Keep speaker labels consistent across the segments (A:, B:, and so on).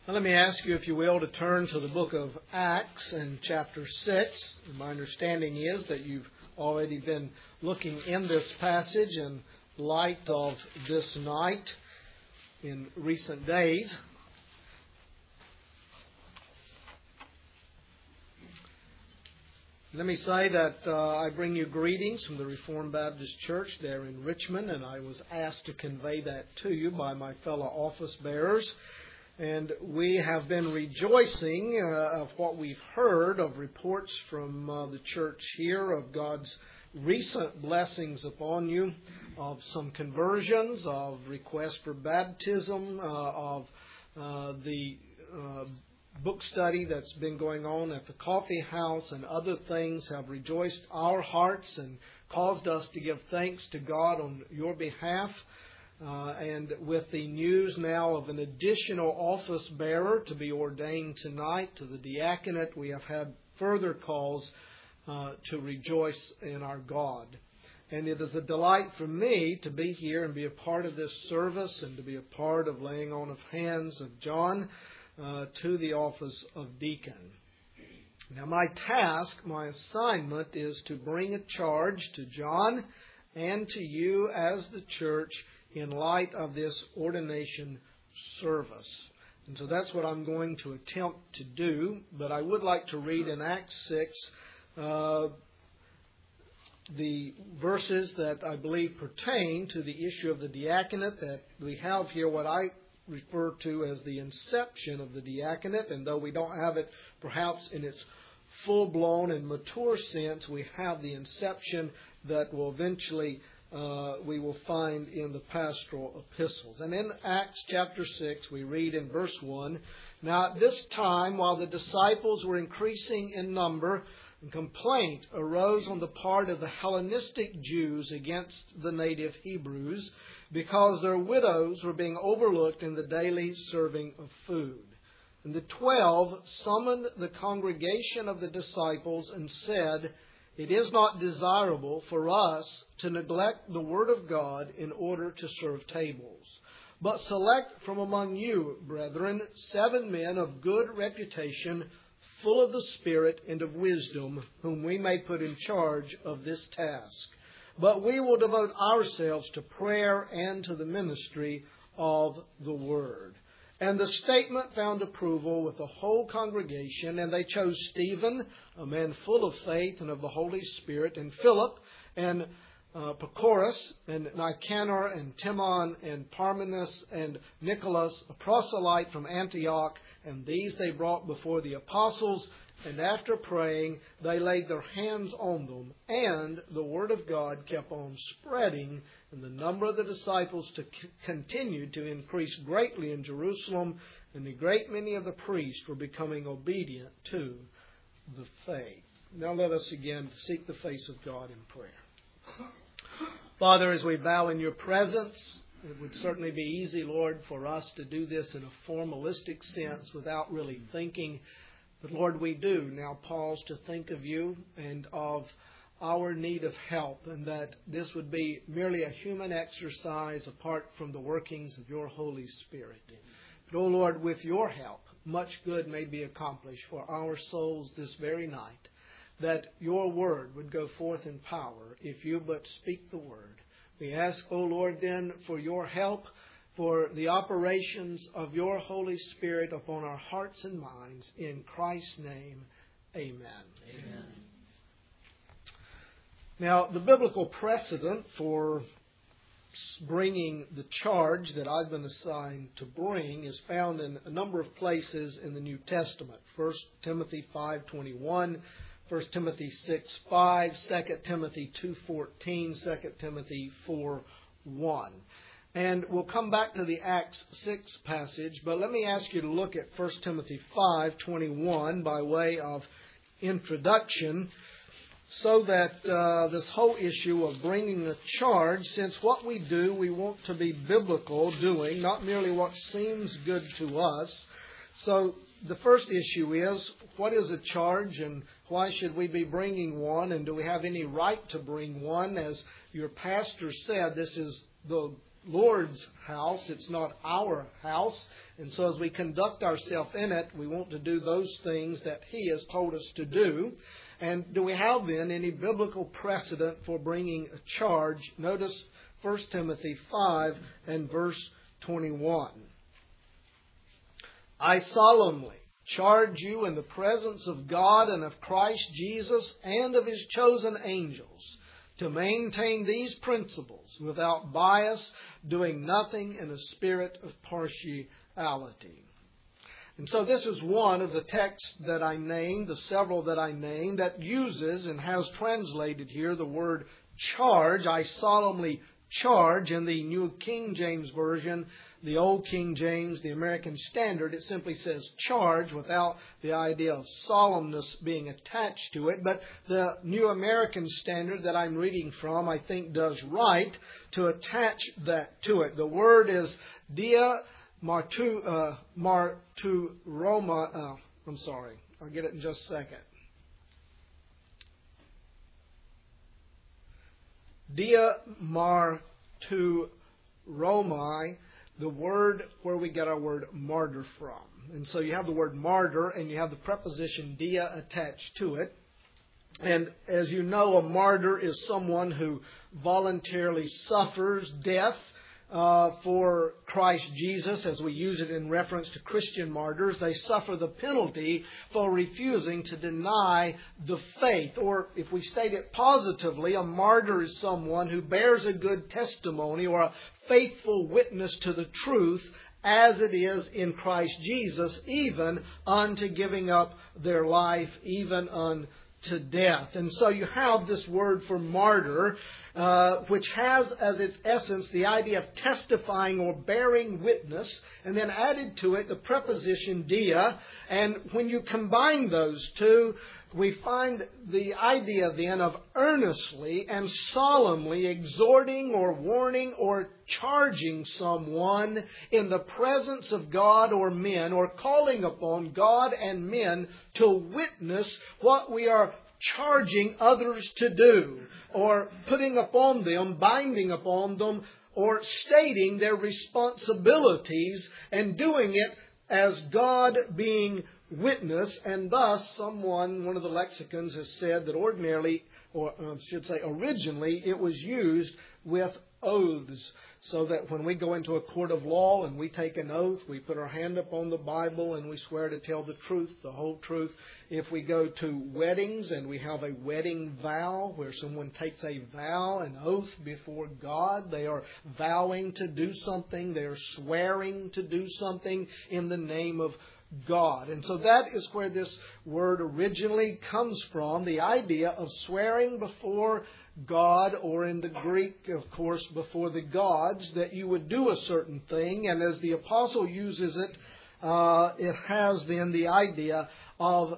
A: Let me ask you, if you will, to turn to the book of Acts and chapter 6. My understanding is that you've already been looking in this passage in light of this night in recent days. Let me say that I bring you greetings from the Reformed Baptist Church there in Richmond, and I was asked to convey that to you by my fellow office bearers. And we have been rejoicing of what we've heard of reports from the church here of God's recent blessings upon you, of some conversions, of requests for baptism, of the book study that's been going on at the coffee house, and other things have rejoiced our hearts and caused us to give thanks to God on your behalf. And with the news now of an additional office bearer to be ordained tonight to the diaconate, we have had further cause to rejoice in our God. And it is a delight for me to be here and be a part of this service and to be a part of laying on of hands of John to the office of deacon. Now my task, my assignment is to bring a charge to John and to you as the church in light of this ordination service. And so that's what I'm going to attempt to do. But I would like to read in Acts 6 the verses that I believe pertain to the issue of the diaconate, that we have here what I refer to as the inception of the diaconate. And though we don't have it perhaps in its full-blown and mature sense, we have the inception that will eventually we will find in the pastoral epistles. And in Acts chapter 6, we read in verse 1, "Now at this time, while the disciples were increasing in number, a complaint arose on the part of the Hellenistic Jews against the native Hebrews, because their widows were being overlooked in the daily serving of food. And the 12 summoned the congregation of the disciples and said, 'It is not desirable for us to neglect the Word of God in order to serve tables. But select from among you, brethren, 7 men of good reputation, full of the Spirit and of wisdom, whom we may put in charge of this task. But we will devote ourselves to prayer and to the ministry of the Word.' And the statement found approval with the whole congregation, and they chose Stephen, a man full of faith and of the Holy Spirit, and Philip, and Prochorus, and Nicanor, and Timon, and Parmenas, and Nicholas, a proselyte from Antioch. And these they brought before the apostles, and after praying, they laid their hands on them. And the word of God kept on spreading, and the number of the disciples continued to increase greatly in Jerusalem, and a great many of the priests were becoming obedient to the faith." Now let us again seek the face of God in prayer. Father, as we bow in your presence, it would certainly be easy, Lord, for us to do this in a formalistic sense without really thinking. But Lord, we do now pause to think of you and of our need of help, and that this would be merely a human exercise apart from the workings of your Holy Spirit. But, O Lord, with your help, much good may be accomplished for our souls this very night, that your word would go forth in power if you but speak the word. We ask, O Lord, then, for your help, for the operations of your Holy Spirit upon our hearts and minds. In Christ's name, amen.
B: Amen.
A: Now, the biblical precedent for bringing the charge that I've been assigned to bring is found in a number of places in the New Testament. 1 Timothy 5:21, 1 Timothy 6:5, 2 Timothy 2:14, 2 Timothy 4:1. And we'll come back to the Acts 6 passage, but let me ask you to look at 1 Timothy 5:21 by way of introduction, so that this whole issue of bringing a charge, since what we do, we want to be biblical doing, not merely what seems good to us. So the first issue is, what is a charge and why should we be bringing one? And do we have any right to bring one? As your pastor said, this is the Lord's house. It's not our house. And so as we conduct ourselves in it, we want to do those things that He has told us to do. And do we have then any biblical precedent for bringing a charge? Notice 1 Timothy 5 and verse 21. I solemnly charge you in the presence of God and of Christ Jesus and of His chosen angels to maintain these principles without bias, doing nothing in a spirit of partiality. And so this is one of the texts that I named, the several that I named, that uses and has translated here the word charge. I solemnly charge. In the New King James Version, the Old King James, the American Standard, it simply says charge without the idea of solemnness being attached to it. But the New American Standard that I'm reading from, I think, does right to attach that to it. The word is dia marturoma. I'm sorry, I'll get it in just a second. Dia marturomai, the word where we get our word martyr from. And so you have the word martyr and you have the preposition dia attached to it. And as you know, a martyr is someone who voluntarily suffers death for Christ Jesus, as we use it in reference to Christian martyrs. They suffer the penalty for refusing to deny the faith. Or if we state it positively, a martyr is someone who bears a good testimony or a faithful witness to the truth as it is in Christ Jesus, even unto giving up their life, even unto death. And so you have this word for martyr, which has as its essence the idea of testifying or bearing witness, and then added to it the preposition dia. And when you combine those two, we find the idea then of earnestly and solemnly exhorting or warning or charging someone in the presence of God or men, or calling upon God and men to witness what we are charging others to do, or putting upon them, binding upon them, or stating their responsibilities and doing it as God being witness. And thus one of the lexicons has said that ordinarily, or I should say originally, it was used with oaths, so that when we go into a court of law and we take an oath, we put our hand upon the Bible and we swear to tell the truth, the whole truth. If we go to weddings and we have a wedding vow where someone takes a vow, an oath before God, they are vowing to do something, they are swearing to do something in the name of God. And so that is where this word originally comes from, the idea of swearing before God, or in the Greek, of course, before the gods, that you would do a certain thing. And as the apostle uses it, it has then the idea of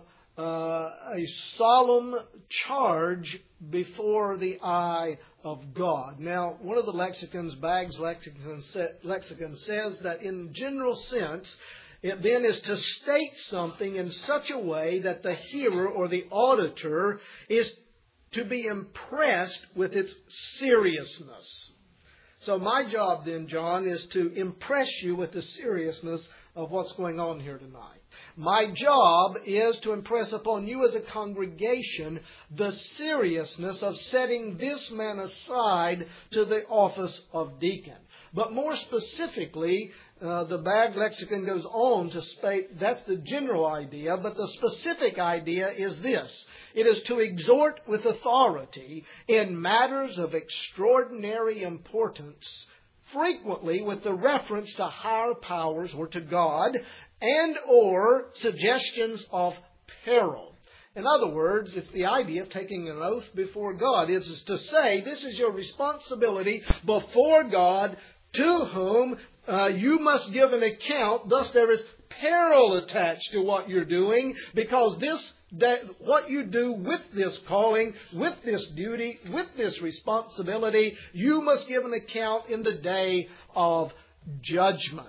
A: a solemn charge before the eye of God. Now, one of the lexicons, Baggs' lexicon, says that in general sense, it then is to state something in such a way that the hearer or the auditor is to be impressed with its seriousness. So my job then, John, is to impress you with the seriousness of what's going on here tonight. My job is to impress upon you as a congregation the seriousness of setting this man aside to the office of deacon. But more specifically, the Bagg lexicon goes on to state that's the general idea, but the specific idea is this. It is to exhort with authority in matters of extraordinary importance, frequently with the reference to higher powers or to God, and or suggestions of peril. In other words, it's the idea of taking an oath before God. It is to say this is your responsibility before God, to whom you must give an account. Thus there is peril attached to what you're doing, because what you do with this calling, with this duty, with this responsibility, you must give an account in the day of judgment.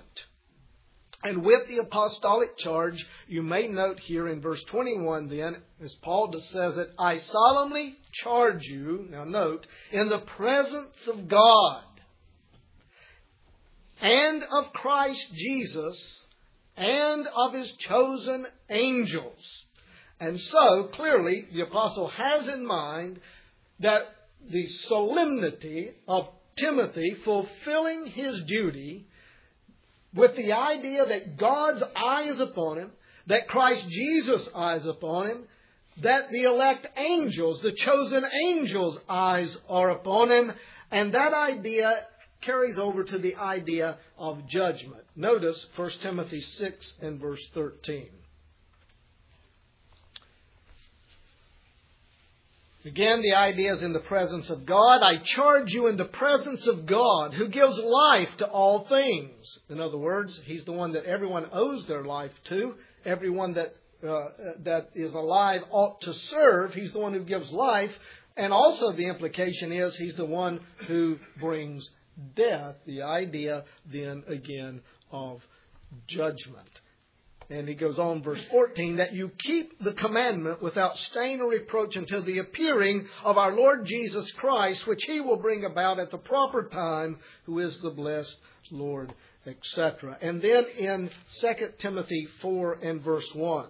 A: And with the apostolic charge, you may note here in verse 21 then, as Paul says it, I solemnly charge you, now note, in the presence of God and of Christ Jesus, and of His chosen angels. And so, clearly, the apostle has in mind that the solemnity of Timothy fulfilling his duty with the idea that God's eye is upon him, that Christ Jesus' eye is upon him, that the elect angels, the chosen angels' eyes are upon him, and that idea carries over to the idea of judgment. Notice 1 Timothy 6 and verse 13. Again, the idea is in the presence of God. I charge you in the presence of God, who gives life to all things. In other words, He's the one that everyone owes their life to. Everyone that is alive ought to serve. He's the one who gives life. And also the implication is He's the one who brings death. The idea then again of judgment. And he goes on, verse 14, that you keep the commandment without stain or reproach until the appearing of our Lord Jesus Christ, which He will bring about at the proper time, who is the blessed Lord, etc. And then in 2 Timothy 4 and verse 1,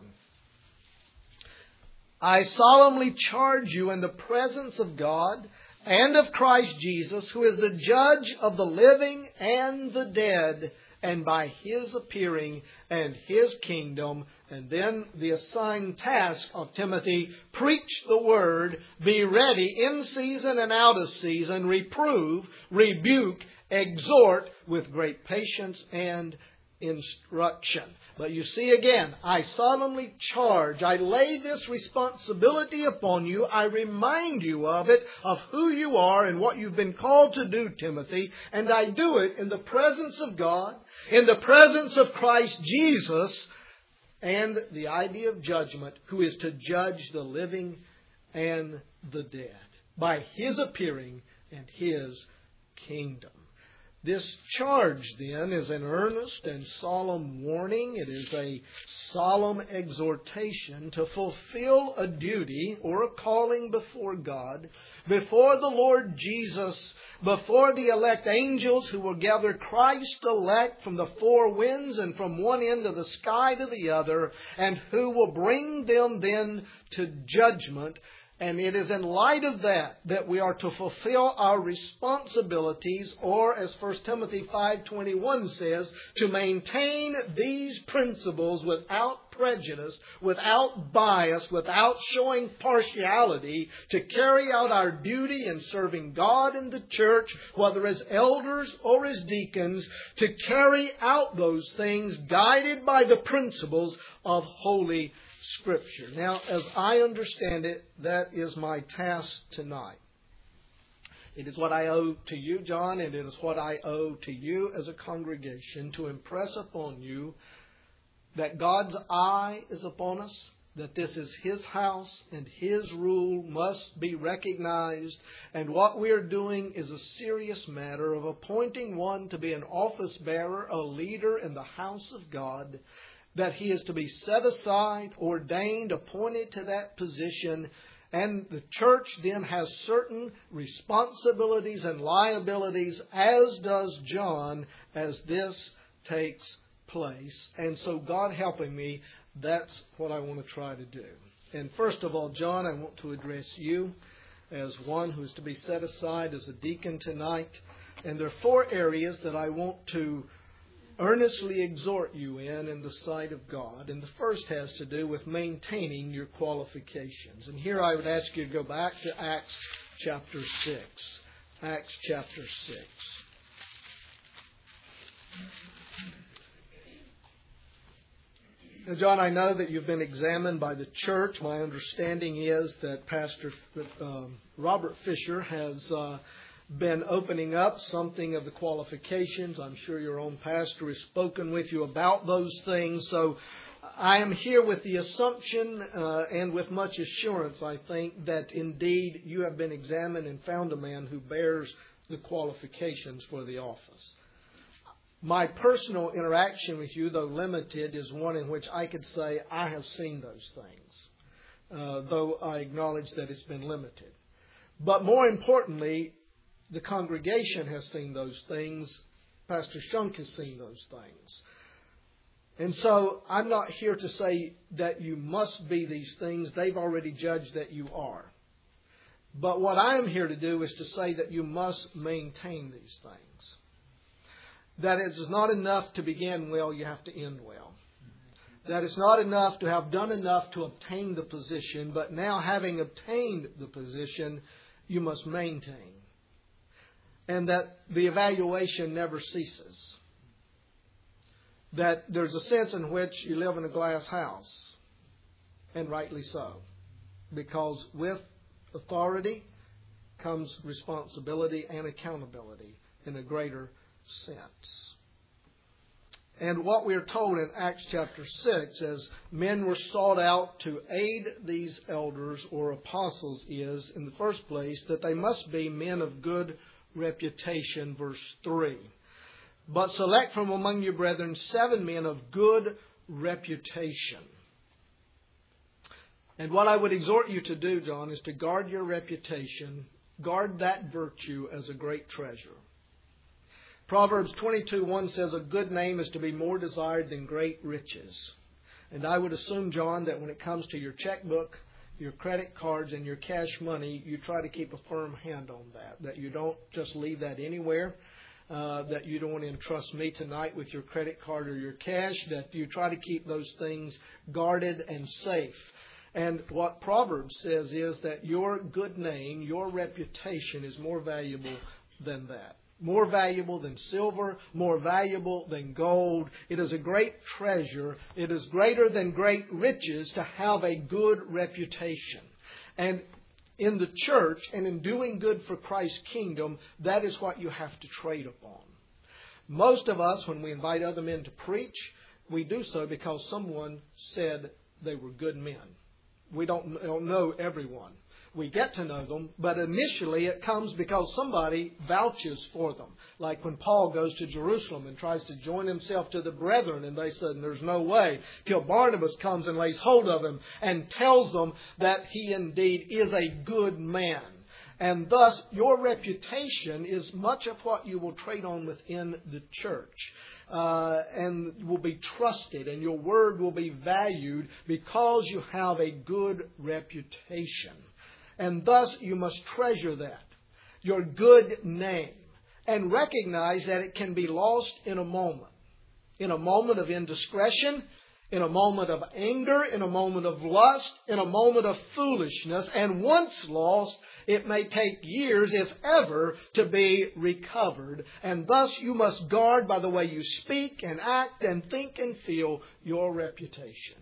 A: I solemnly charge you in the presence of God and of Christ Jesus, who is the judge of the living and the dead, and by His appearing and His kingdom. And then the assigned task of Timothy, preach the word, be ready in season and out of season, reprove, rebuke, exhort with great patience and instruction. But you see again, I solemnly charge, I lay this responsibility upon you, I remind you of it, of who you are and what you've been called to do, Timothy, and I do it in the presence of God, in the presence of Christ Jesus, and the idea of judgment, who is to judge the living and the dead, by His appearing and His kingdom. This charge, then, is an earnest and solemn warning. It is a solemn exhortation to fulfill a duty or a calling before God, before the Lord Jesus, before the elect angels who will gather Christ elect from the four winds and from one end of the sky to the other, and who will bring them then to judgment. And it is in light of that we are to fulfill our responsibilities, or as 1 Timothy 5:21 says, to maintain these principles without prejudice, without bias, without showing partiality, to carry out our duty in serving God in the church, whether as elders or as deacons, to carry out those things guided by the principles of Holy Scripture. Now, as I understand it, that is my task tonight. It is what I owe to you, John, and it is what I owe to you as a congregation, to impress upon you that God's eye is upon us, that this is His house and His rule must be recognized, and what we are doing is a serious matter of appointing one to be an office bearer, a leader in the house of God, that he is to be set aside, ordained, appointed to that position. And the church then has certain responsibilities and liabilities, as does John, as this takes place. And so, God helping me, that's what I want to try to do. And first of all, John, I want to address you as one who is to be set aside as a deacon tonight. And there are 4 areas that I want to earnestly exhort you in the sight of God. And the first has to do with maintaining your qualifications. And here I would ask you to go back to Acts chapter 6. Acts chapter 6. Now, John, I know that you've been examined by the church. My understanding is that Pastor Robert Fisher has been opening up something of the qualifications. I'm sure your own pastor has spoken with you about those things. So I am here with the assumption and with much assurance, I think, that indeed you have been examined and found a man who bears the qualifications for the office. My personal interaction with you, though limited, is one in which I could say I have seen those things, though I acknowledge that it's been limited. But more importantly, the congregation has seen those things Pastor Shunk has seen those things. And so I'm not here to say that you must be these things. They've already judged that you are. But what I am here to do is to say that you must maintain these things. That it is not enough to begin well, you have to end well. That it's not enough to have done enough to obtain the position, but now having obtained the position, you must maintain. And that the evaluation never ceases. That there's a sense in which you live in a glass house, and rightly so. Because with authority comes responsibility and accountability in a greater sense. And what we are told in Acts chapter 6 as men were sought out to aid these elders or apostles is, in the first place, that they must be men of good reputation, verse 3. But select from among you, brethren, 7 men of good reputation. And what I would exhort you to do, John, is to guard your reputation, guard that virtue as a great treasure. Proverbs 22:1 says, a good name is to be more desired than great riches. And I would assume, John, that when it comes to your checkbook, your credit cards, and your cash money, you try to keep a firm hand on that. That you don't just leave that anywhere. That you don't want to entrust me tonight with your credit card or your cash. That you try to keep those things guarded and safe. And what Proverbs says is that your good name, your reputation is more valuable than that. More valuable than silver, more valuable than gold. It is a great treasure. It is greater than great riches to have a good reputation. And in the church and in doing good for Christ's kingdom, that is what you have to trade upon. Most of us, when we invite other men to preach, we do so because someone said they were good men. We don't know everyone. We get to know them, but initially it comes because somebody vouches for them. Like when Paul goes to Jerusalem and tries to join himself to the brethren, and they said, there's no way, till Barnabas comes and lays hold of him and tells them that he indeed is a good man. And thus, your reputation is much of what you will trade on within the church. And will be trusted, and your word will be valued because you have a good reputation. And thus you must treasure that, your good name, and recognize that it can be lost in a moment. In a moment of indiscretion, in a moment of anger, in a moment of lust, in a moment of foolishness. And once lost, it may take years, if ever, to be recovered. And thus you must guard by the way you speak and act and think and feel your reputation.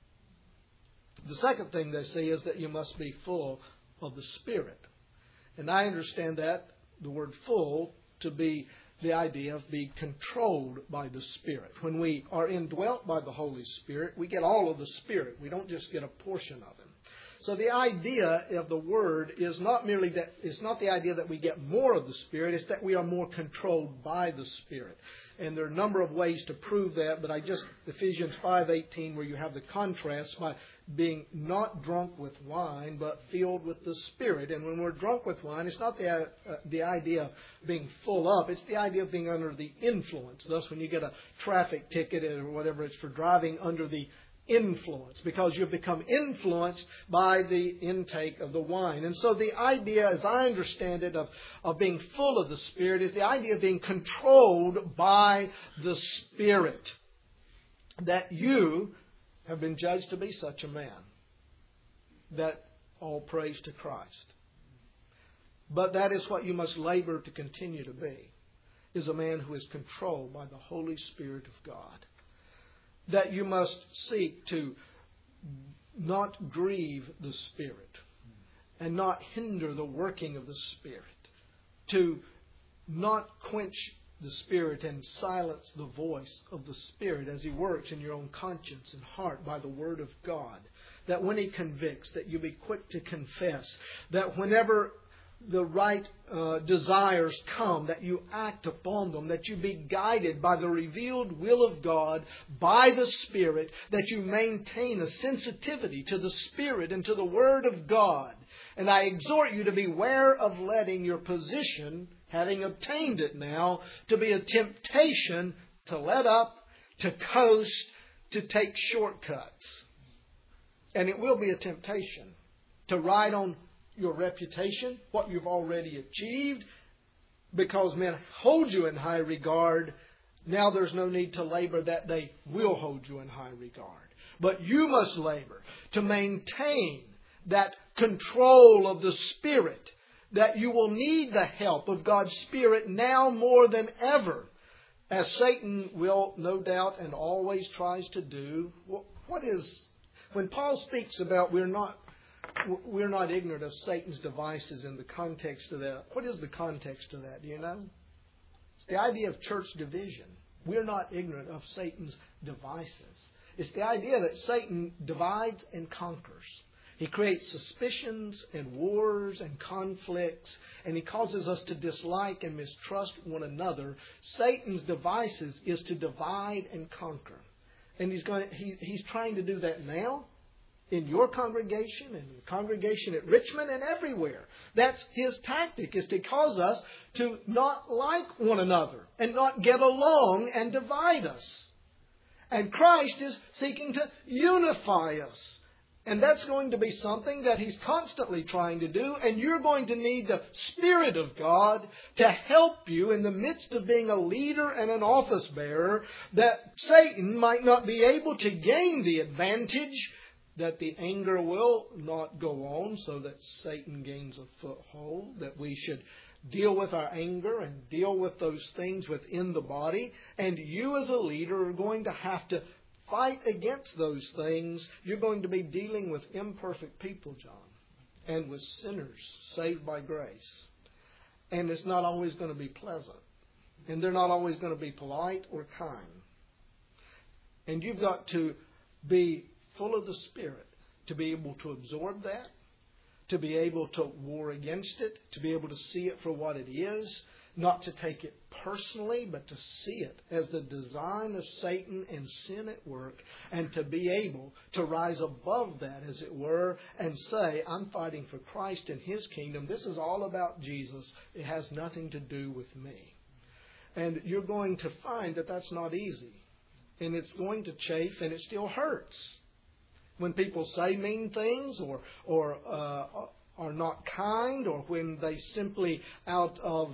A: The second thing they say is that you must be full of the Spirit. And I understand that, the word full, to be the idea of being controlled by the Spirit. When we are indwelt by the Holy Spirit, we get all of the Spirit. We don't just get a portion of Him. So the idea of the Word is not merely that, it's not the idea that we get more of the Spirit, it's that we are more controlled by the Spirit. And there are a number of ways to prove that, but Ephesians 5:18, where you have the contrast by being not drunk with wine, but filled with the Spirit. And when we're drunk with wine, it's not the idea of being full up. It's the idea of being under the influence. Thus, when you get a traffic ticket or whatever, it's for driving under the influence, because you've become influenced by the intake of the wine. And so the idea, as I understand it, of being full of the Spirit is the idea of being controlled by the Spirit. That you have been judged to be such a man. That all praise to Christ. But that is what you must labor to continue to be, is a man who is controlled by the Holy Spirit of God. That you must seek to not grieve the Spirit and not hinder the working of the Spirit. To not quench the Spirit and silence the voice of the Spirit as He works in your own conscience and heart by the Word of God. That when He convicts, that you be quick to confess. That whenever the right desires come, that you act upon them, that you be guided by the revealed will of God, by the Spirit, that you maintain a sensitivity to the Spirit and to the Word of God. And I exhort you to beware of letting your position having obtained it now, to be a temptation to let up, to coast, to take shortcuts. And it will be a temptation to ride on your reputation, what you've already achieved, because men hold you in high regard. Now there's no need to labor that they will hold you in high regard. But you must labor to maintain that control of the Spirit, that you will need the help of God's Spirit now more than ever, as Satan will no doubt and always tries to do. When Paul speaks about we're not ignorant of Satan's devices in the context of that, what is the context of that? Do you know? It's the idea of church division. We're not ignorant of Satan's devices. It's the idea that Satan divides and conquers. He creates suspicions and wars and conflicts, and he causes us to dislike and mistrust one another. Satan's devices is to divide and conquer. And he's trying to do that now in your congregation and the congregation at Richmond and everywhere. That's his tactic, is to cause us to not like one another and not get along and divide us. And Christ is seeking to unify us. And that's going to be something that he's constantly trying to do. And you're going to need the Spirit of God to help you in the midst of being a leader and an office bearer, that Satan might not be able to gain the advantage, that the anger will not go on so that Satan gains a foothold, that we should deal with our anger and deal with those things within the body. And you as a leader are going to have to fight against those things. You're going to be dealing with imperfect people, John, and with sinners saved by grace. And it's not always going to be pleasant. And they're not always going to be polite or kind. And you've got to be full of the Spirit to be able to absorb that, to be able to war against it, to be able to see it for what it is, not to take it personally, but to see it as the design of Satan and sin at work, and to be able to rise above that, as it were, and say, I'm fighting for Christ and His kingdom. This is all about Jesus. It has nothing to do with me. And you're going to find that that's not easy. And it's going to chafe, and it still hurts. When people say mean things or are not kind, or when they simply, out of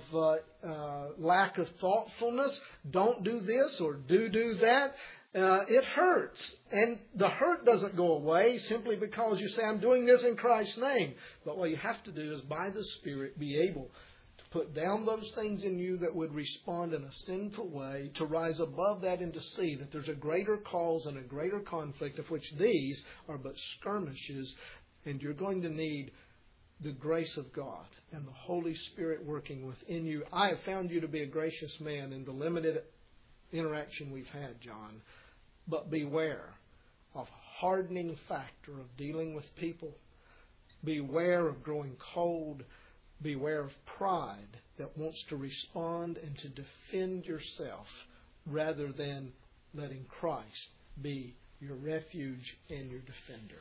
A: lack of thoughtfulness, don't do this or do that, it hurts. And the hurt doesn't go away simply because you say, I'm doing this in Christ's name. But what you have to do is, by the Spirit, be able to put down those things in you that would respond in a sinful way, to rise above that and to see that there's a greater cause and a greater conflict, of which these are but skirmishes. And you're going to need the grace of God and the Holy Spirit working within you. I have found you to be a gracious man in the limited interaction we've had, John. But beware of hardening factor of dealing with people. Beware of growing cold. Beware of pride that wants to respond and to defend yourself, rather than letting Christ be your refuge and your defender.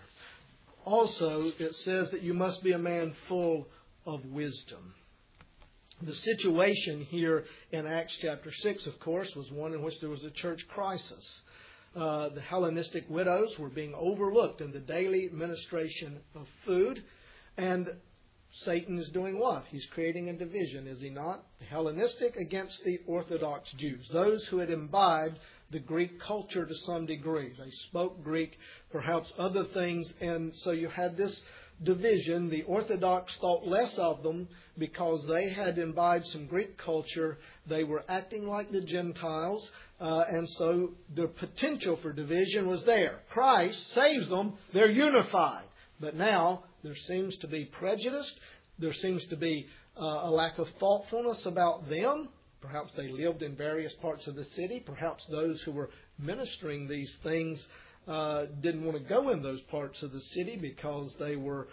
A: Also, it says that you must be a man full of wisdom. The situation here in Acts chapter 6, of course, was one in which there was a church crisis. The Hellenistic widows were being overlooked in the daily administration of food. And Satan is doing what? He's creating a division, is he not? The Hellenistic against the Orthodox Jews. Those who had imbibed the Greek culture to some degree. They spoke Greek, perhaps other things, and so you had this division. The Orthodox thought less of them because they had imbibed some Greek culture. They were acting like the Gentiles, and so the potential for division was there. Christ saves them. They're unified. But now there seems to be prejudice. There seems to be a lack of thoughtfulness about them. Perhaps they lived in various parts of the city. Perhaps those who were ministering these things didn't want to go in those parts of the city because they were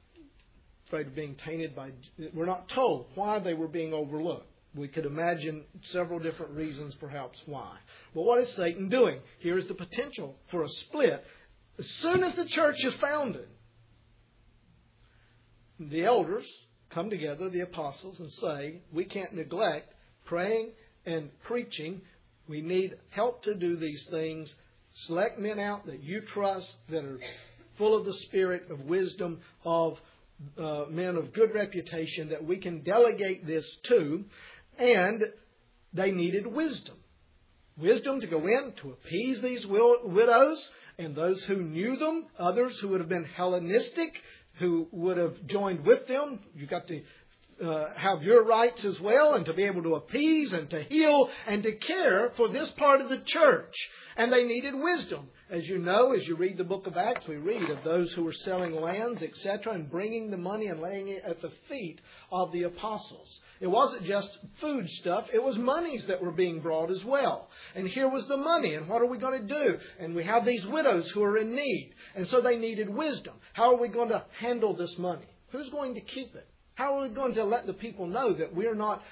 A: afraid of being tainted by... We're not told why they were being overlooked. We could imagine several different reasons perhaps why. But what is Satan doing? Here's the potential for a split. As soon as the church is founded, the elders come together, the apostles, and say, we can't neglect praying and preaching. We need help to do these things. Select men out that you trust, that are full of the spirit of wisdom, of men of good reputation, that we can delegate this to. And they needed wisdom. Wisdom to go in to appease these widows and those who knew them, others who would have been Hellenistic, who would have joined with them. You got to have your rights as well, and to be able to appease and to heal and to care for this part of the church. And they needed wisdom. As you know, as you read the book of Acts, we read of those who were selling lands, etc., and bringing the money and laying it at the feet of the apostles. It wasn't just food stuff. It was monies that were being brought as well. And here was the money. And what are we going to do? And we have these widows who are in need. And so they needed wisdom. How are we going to handle this money? Who's going to keep it? How are we going to let the people know that we're not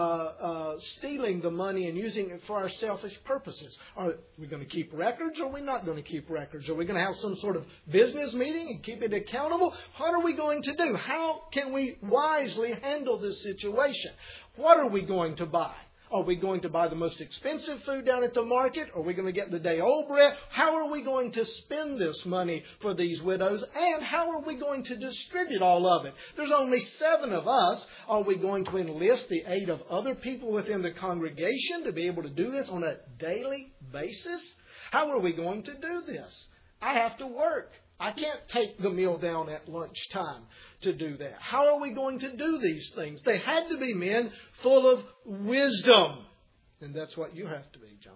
A: stealing the money and using it for our selfish purposes? Are we going to keep records, or are we not going to keep records? Are we going to have some sort of business meeting and keep it accountable? What are we going to do? How can we wisely handle this situation? What are we going to buy? Are we going to buy the most expensive food down at the market? Are we going to get the day-old bread? How are we going to spend this money for these widows? And how are we going to distribute all of it? There's only 7 of us. Are we going to enlist the aid of other people within the congregation to be able to do this on a daily basis? How are we going to do this? I have to work. I can't take the meal down at lunchtime to do that. How are we going to do these things? They had to be men full of wisdom. And that's what you have to be, John.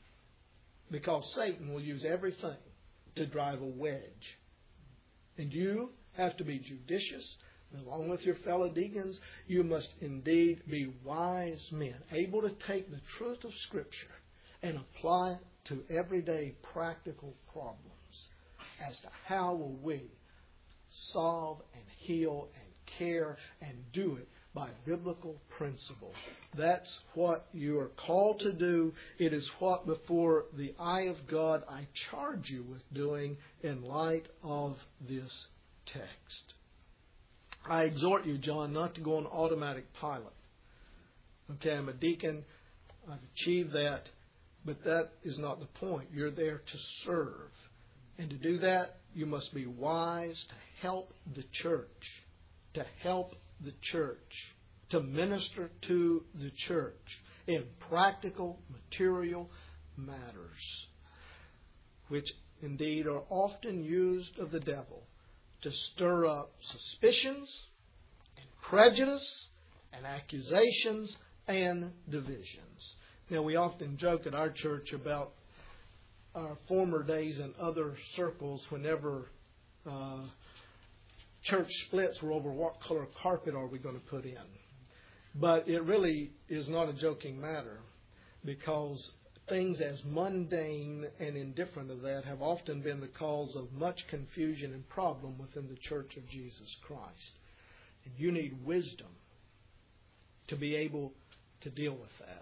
A: Because Satan will use everything to drive a wedge. And you have to be judicious. Along with your fellow deacons, you must indeed be wise men, able to take the truth of Scripture and apply it to everyday practical problems. As to how will we solve and heal and care and do it by biblical principle. That's what you are called to do. It is what before the eye of God I charge you with doing in light of this text. I exhort you, John, not to go on automatic pilot. Okay, I'm a deacon. I've achieved that. But that is not the point. You're there to serve. And to do that, you must be wise to help the church. To help the church. To minister to the church in practical, material matters. Which indeed are often used of the devil to stir up suspicions and prejudice and accusations and divisions. Now, we often joke at our church about our former days in other circles whenever church splits were over what color carpet are we going to put in. But it really is not a joking matter, because things as mundane and indifferent as that have often been the cause of much confusion and problem within the Church of Jesus Christ. And you need wisdom to be able to deal with that.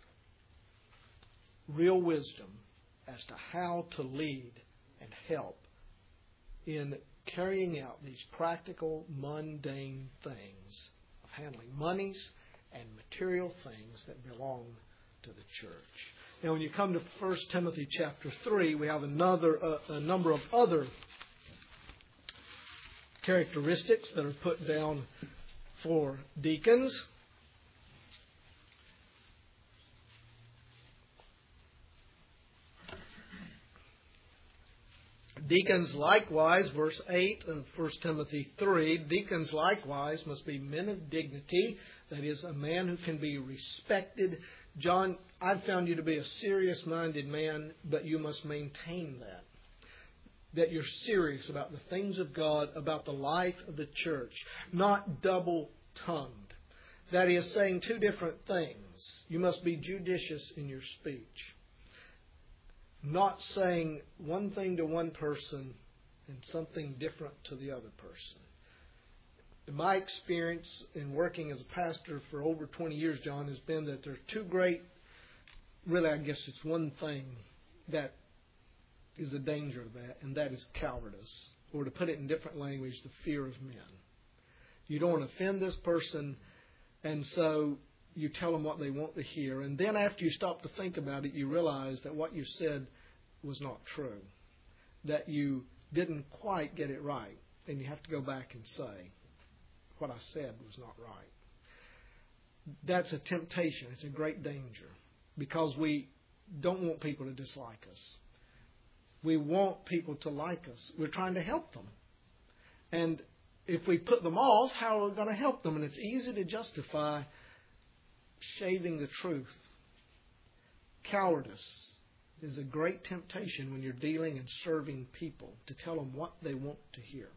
A: Real wisdom as to how to lead and help in carrying out these practical, mundane things of handling monies and material things that belong to the church. Now, when you come to 1 Timothy chapter 3, we have a number of other characteristics that are put down for deacons. Deacons likewise, verse 8 of 1 Timothy 3, deacons likewise must be men of dignity, that is, a man who can be respected. John, I've found you to be a serious-minded man, but you must maintain that. That you're serious about the things of God, about the life of the church, not double-tongued. That is, saying two different things. You must be judicious in your speech. Not saying one thing to one person and something different to the other person. In my experience in working as a pastor for over 20 years, John, has been that there's two great, really I guess it's one thing that is the danger of that, and that is cowardice. Or to put it in different language, the fear of men. You don't want to offend this person, and so you tell them what they want to hear. And then after you stop to think about it, you realize that what you said was not true, that you didn't quite get it right, and you have to go back and say, what I said was not right. That's a temptation. It's a great danger, because we don't want people to dislike us. We want people to like us. We're trying to help them. And if we put them off, how are we going to help them? And it's easy to justify shaving the truth. Cowardice is a great temptation when you're dealing and serving people, to tell them what they want to hear.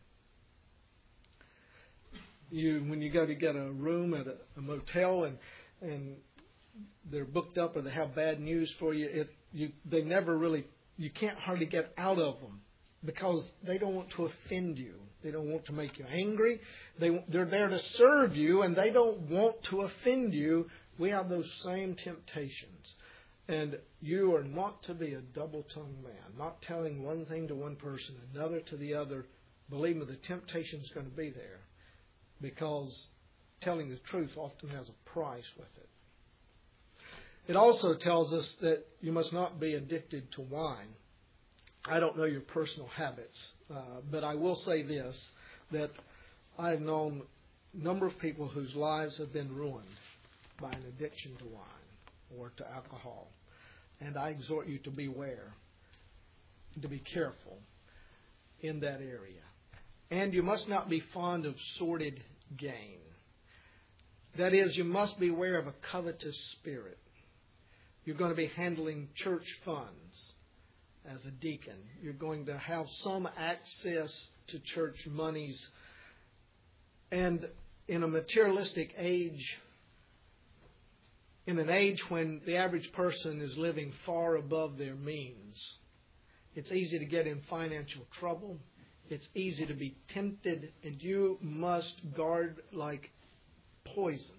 A: When you go to get a room at a motel and they're booked up, or they have bad news for you, you can't hardly get out of them, because they don't want to offend you. They don't want to make you angry. They're there to serve you, and they don't want to offend you. We have those same temptations. And you are not to be a double-tongued man, not telling one thing to one person, another to the other. Believe me, the temptation is going to be there, because telling the truth often has a price with it. It also tells us that you must not be addicted to wine. I don't know your personal habits, but I will say this, that I've known a number of people whose lives have been ruined by an addiction to wine or to alcohol. And I exhort you to beware, to be careful in that area. And you must not be fond of sordid gain. That is, you must beware of a covetous spirit. You're going to be handling church funds as a deacon. You're going to have some access to church monies. And in a materialistic age, in an age when the average person is living far above their means, it's easy to get in financial trouble. It's easy to be tempted, and you must guard like poison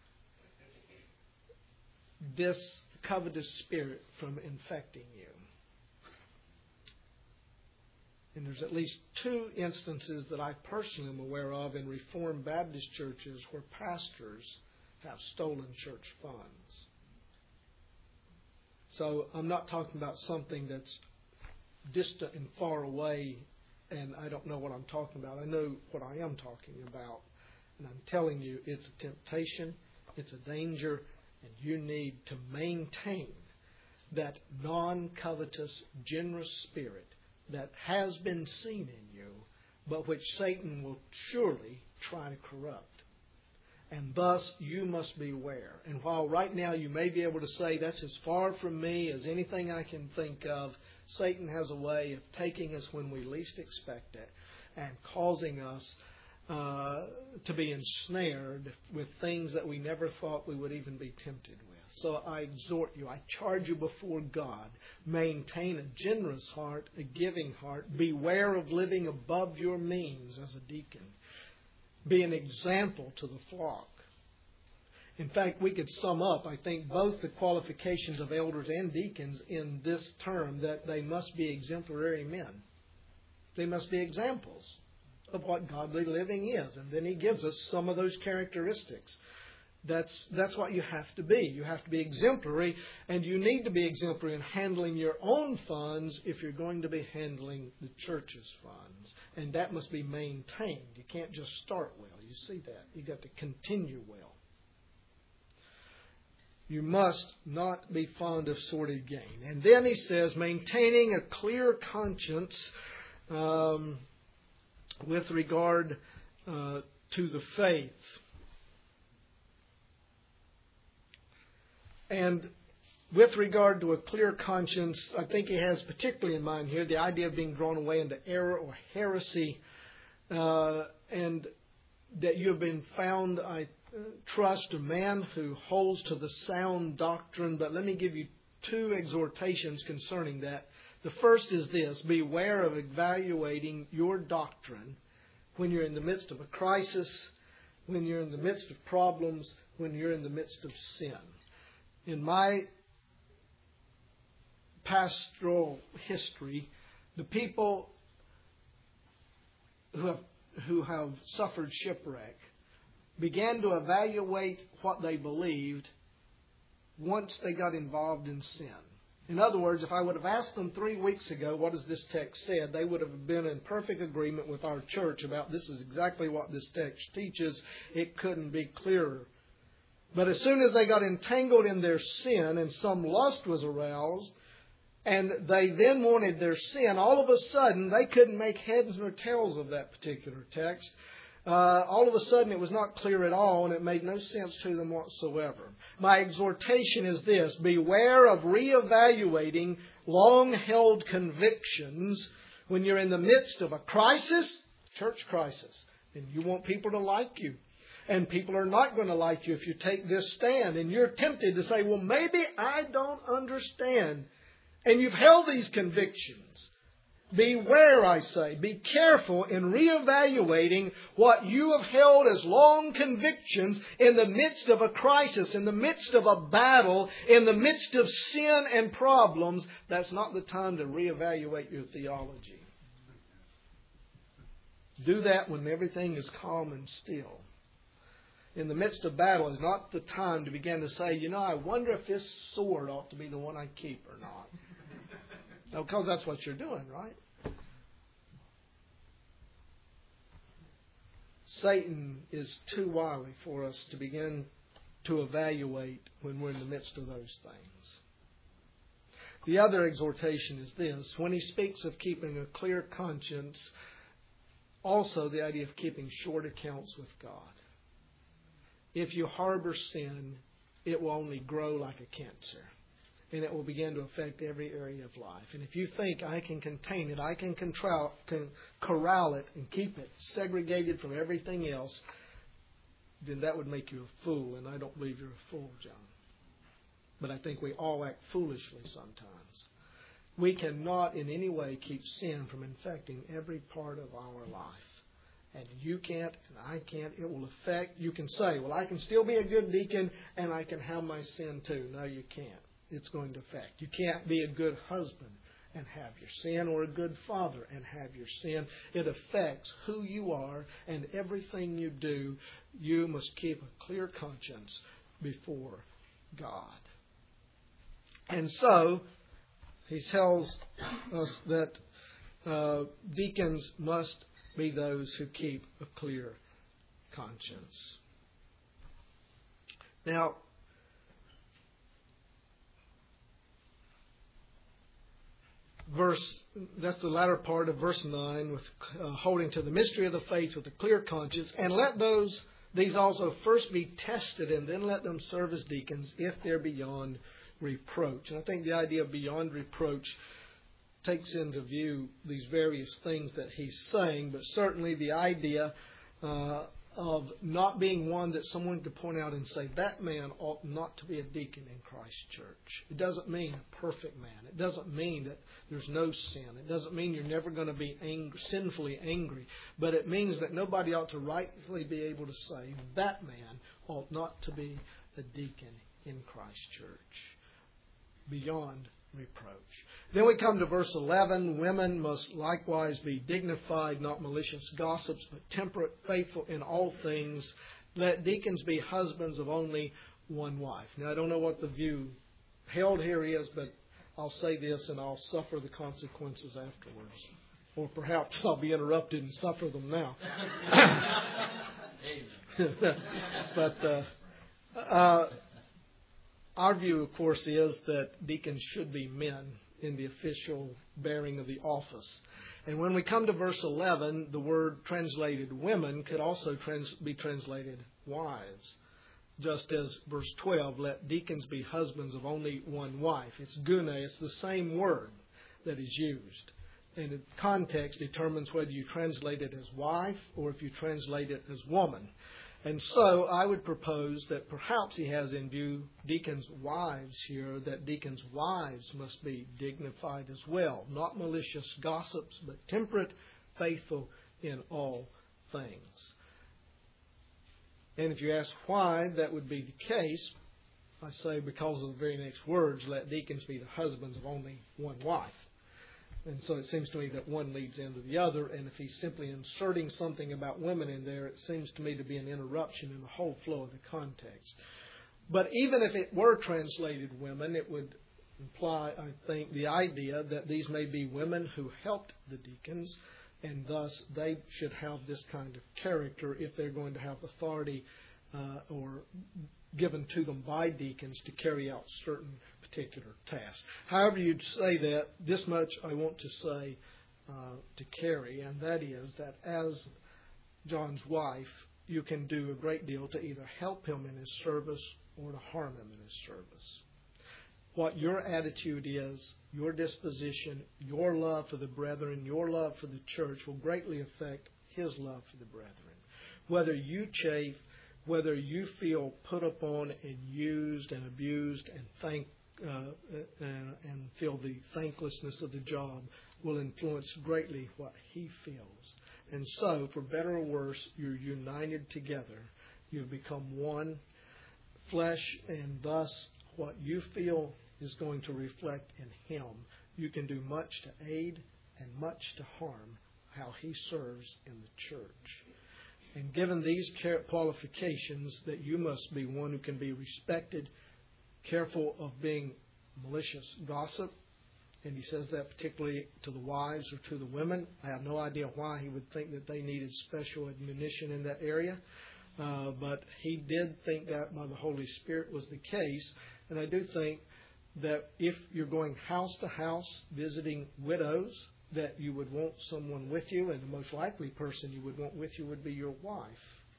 A: this covetous spirit from infecting you. And there's at least 2 instances that I personally am aware of in Reformed Baptist churches where pastors have stolen church funds. So I'm not talking about something that's distant and far away, and I don't know what I'm talking about. I know what I am talking about. And I'm telling you, it's a temptation, it's a danger, and you need to maintain that non-covetous, generous spirit that has been seen in you, but which Satan will surely try to corrupt. And thus, you must beware. And while right now you may be able to say, that's as far from me as anything I can think of, Satan has a way of taking us when we least expect it and causing us to be ensnared with things that we never thought we would even be tempted with. So I exhort you, I charge you before God, maintain a generous heart, a giving heart. Beware of living above your means as a deacon. Be an example to the flock. In fact, we could sum up, I think, both the qualifications of elders and deacons in this term, that they must be exemplary men. They must be examples of what godly living is. And then he gives us some of those characteristics. That's what you have to be. You have to be exemplary, and you need to be exemplary in handling your own funds if you're going to be handling the church's funds. And that must be maintained. You can't just start well. You see that. You've got to continue well. You must not be fond of sordid gain. And then he says, maintaining a clear conscience with regard to the faith. And with regard to a clear conscience, I think he has particularly in mind here the idea of being drawn away into error or heresy, and that you have been found, I trust, a man who holds to the sound doctrine. But let me give you 2 exhortations concerning that. The first is this: beware of evaluating your doctrine when you're in the midst of a crisis, when you're in the midst of problems, when you're in the midst of sin. In my pastoral history, the people who have suffered shipwreck began to evaluate what they believed once they got involved in sin. In other words, if I would have asked them 3 weeks ago, what does this text said, they would have been in perfect agreement with our church about this is exactly what this text teaches. It couldn't be clearer. But as soon as they got entangled in their sin and some lust was aroused, and they then wanted their sin, all of a sudden they couldn't make heads nor tails of that particular text. All of a sudden it was not clear at all, and it made no sense to them whatsoever. My exhortation is this: beware of reevaluating long-held convictions when you're in the midst of a crisis, church crisis, and you want people to like you. And people are not going to like you if you take this stand. And you're tempted to say, well, maybe I don't understand. And you've held these convictions. Beware, I say. Be careful in reevaluating what you have held as long convictions in the midst of a crisis, in the midst of a battle, in the midst of sin and problems. That's not the time to reevaluate your theology. Do that when everything is calm and still. In the midst of battle is not the time to begin to say, I wonder if this sword ought to be the one I keep or not. No, because that's what you're doing, right? Satan is too wily for us to begin to evaluate when we're in the midst of those things. The other exhortation is this: when he speaks of keeping a clear conscience, also the idea of keeping short accounts with God. If you harbor sin, it will only grow like a cancer. And it will begin to affect every area of life. And if you think I can contain it, I can corral it and keep it segregated from everything else, then that would make you a fool. And I don't believe you're a fool, John. But I think we all act foolishly sometimes. We cannot in any way keep sin from infecting every part of our life. And you can't, and I can't. It will affect. You can say, well, I can still be a good deacon, and I can have my sin too. No, you can't. It's going to affect. You can't be a good husband and have your sin, or a good father and have your sin. It affects who you are, and everything you do. You must keep a clear conscience before God. And so, he tells us that deacons must be those who keep a clear conscience. Now, that's the latter part of verse 9, with holding to the mystery of the faith with a clear conscience, and let these also first be tested, and then let them serve as deacons if they're beyond reproach. And I think the idea of beyond reproach takes into view these various things that he's saying, but certainly the idea of not being one that someone could point out and say, that man ought not to be a deacon in Christ's church. It doesn't mean a perfect man. It doesn't mean that there's no sin. It doesn't mean you're never going to be sinfully angry. But it means that nobody ought to rightfully be able to say, that man ought not to be a deacon in Christ's church. Beyond reproach. Then we come to verse 11. Women must likewise be dignified, not malicious gossips, but temperate, faithful in all things. Let deacons be husbands of only one wife. Now, I don't know what the view held here is, but I'll say this and I'll suffer the consequences afterwards. Or perhaps I'll be interrupted and suffer them now. But our view, of course, is that deacons should be men in the official bearing of the office. And when we come to verse 11, the word translated women could also be translated wives. Just as verse 12, let deacons be husbands of only one wife. It's gune, it's the same word that is used. And the context determines whether you translate it as wife or if you translate it as woman. And so I would propose that perhaps he has in view deacons' wives here, that deacons' wives must be dignified as well. Not malicious gossips, but temperate, faithful in all things. And if you ask why that would be the case, I say because of the very next words, let deacons be the husbands of only one wife. And so it seems to me that one leads into the other, and if he's simply inserting something about women in there, it seems to me to be an interruption in the whole flow of the context. But even if it were translated women, it would imply, I think, the idea that these may be women who helped the deacons, and thus they should have this kind of character if they're going to have authority or given to them by deacons to carry out certain particular tasks. However you'd say that, this much I want to say to Carrie, and that is that as John's wife, you can do a great deal to either help him in his service or to harm him in his service. What your attitude is, your disposition, your love for the brethren, your love for the church will greatly affect his love for the brethren. Whether you chafe, whether you feel put upon and used and abused and feel the thanklessness of the job will influence greatly what he feels. And so, for better or worse, you're united together. You've become one flesh, and thus what you feel is going to reflect in him. You can do much to aid and much to harm how he serves in the church. And given these qualifications, that you must be one who can be respected, careful of being malicious gossip, and he says that particularly to the wives or to the women. I have no idea why he would think that they needed special admonition in that area, but he did think that by the Holy Spirit was the case. And I do think that if you're going house to house visiting widows, that you would want someone with you, and the most likely person you would want with you would be your wife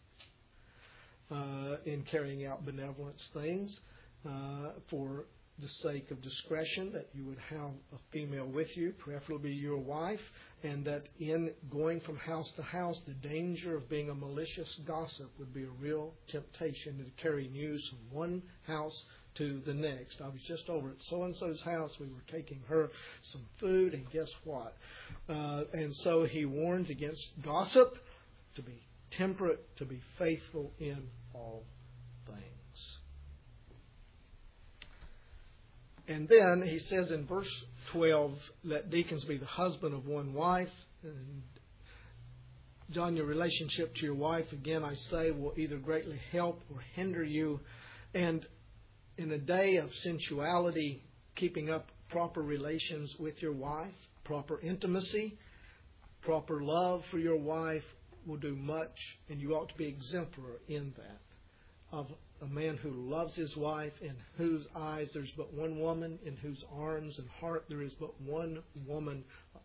A: in carrying out benevolence things. For the sake of discretion, that you would have a female with you, preferably your wife, and that in going from house to house, the danger of being a malicious gossip would be a real temptation to carry news from one house to the next. I was just over at so-and-so's house. We were taking her some food, and guess what? And so he warns against gossip, to be temperate, to be faithful in all things. And then he says in verse 12, let deacons be the husband of one wife. And John, your relationship to your wife, again, I say, will either greatly help or hinder you. And in a day of sensuality, keeping up proper relations with your wife, proper intimacy, proper love for your wife will do much, and you ought to be exemplar in that. Of a man who loves his wife, in whose eyes there's but one woman, in whose arms and heart there is but one woman,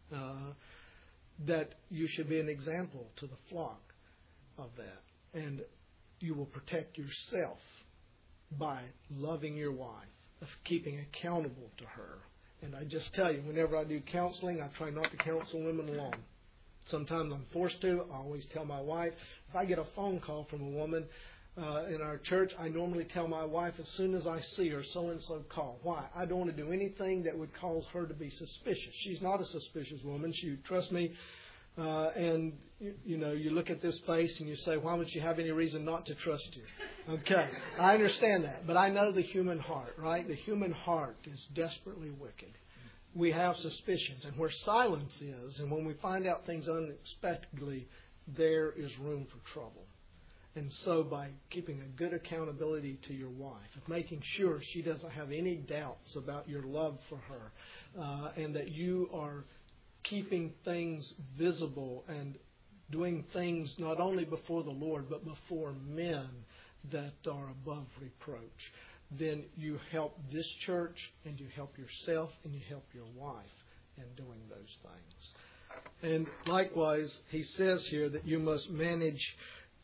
A: that you should be an example to the flock of that. And you will protect yourself by loving your wife, of keeping accountable to her. And I just tell you, whenever I do counseling, I try not to counsel women alone. Sometimes I'm forced to. I always tell my wife, if I get a phone call from a woman in our church, I normally tell my wife as soon as I see her, so-and-so call. Why? I don't want to do anything that would cause her to be suspicious. She's not a suspicious woman. She trusts me. And, you look at this face and you say, why would she have any reason not to trust you? Okay, I understand that. But I know the human heart, right? The human heart is desperately wicked. We have suspicions. And where silence is, and when we find out things unexpectedly, there is room for trouble. And so by keeping a good accountability to your wife, of making sure she doesn't have any doubts about your love for her, and that you are keeping things visible and doing things not only before the Lord, but before men that are above reproach, then you help this church, and you help yourself, and you help your wife in doing those things. And likewise, he says here that you must manage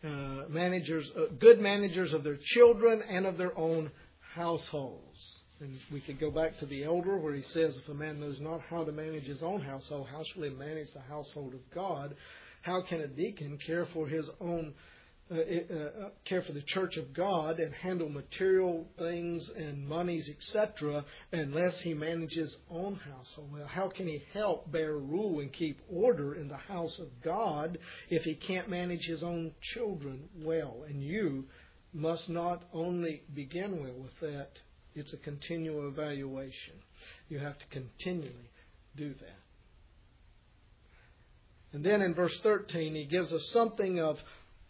A: good managers of their children and of their own households. And we could go back to the elder where he says, if a man knows not how to manage his own household, how shall he manage the household of God? How can a deacon care for his own, care for the church of God and handle material things and monies, etc., unless he manages his own household? Well, how can he help bear rule and keep order in the house of God if he can't manage his own children well? And you must not only begin well with that, it's a continual evaluation. You have to continually do that. And then in verse 13, he gives us something of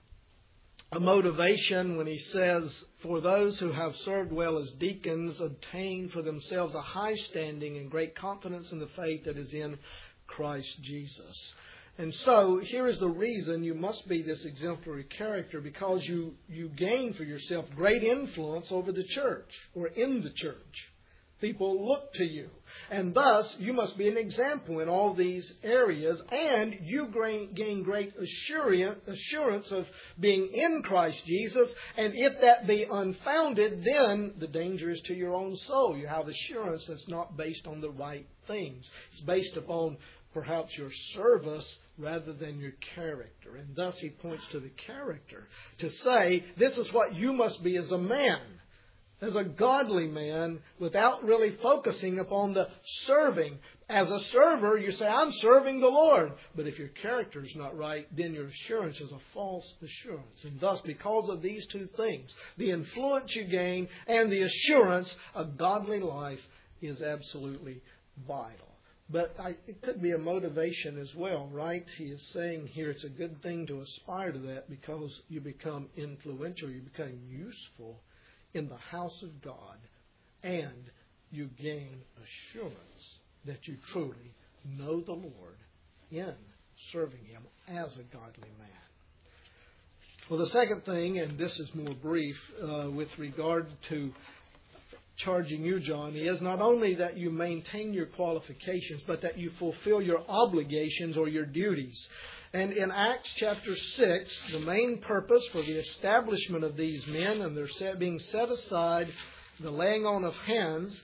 A: a motivation when he says, "For those who have served well as deacons obtain for themselves a high standing and great confidence in the faith that is in Christ Jesus." And so here is the reason you must be this exemplary character, because you gain for yourself great influence over the church or in the church. People look to you. And thus, you must be an example in all these areas. And you gain great assurance of being in Christ Jesus. And if that be unfounded, then the danger is to your own soul. You have assurance that's not based on the right things. It's based upon perhaps your service rather than your character. And thus he points to the character to say, this is what you must be as a man. As a godly man, without really focusing upon the serving. As a server, you say, I'm serving the Lord. But if your character is not right, then your assurance is a false assurance. And thus, because of these two things, the influence you gain and the assurance, a godly life is absolutely vital. But it could be a motivation as well, right? He is saying here it's a good thing to aspire to that because you become influential, you become useful in the house of God, and you gain assurance that you truly know the Lord in serving Him as a godly man. Well, the second thing, and this is more brief, with regard to charging you, John, is not only that you maintain your qualifications, but that you fulfill your obligations or your duties. And in Acts chapter 6, the main purpose for the establishment of these men and their being set aside, the laying on of hands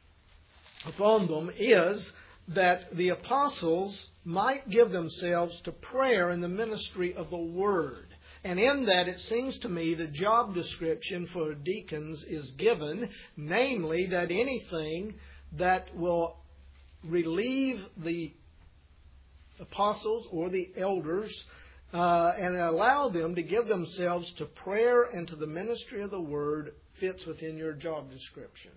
A: upon them, is that the apostles might give themselves to prayer in the ministry of the Word. And in that, it seems to me, the job description for deacons is given, namely that anything that will relieve the apostles or the elders and allow them to give themselves to prayer and to the ministry of the Word fits within your job description.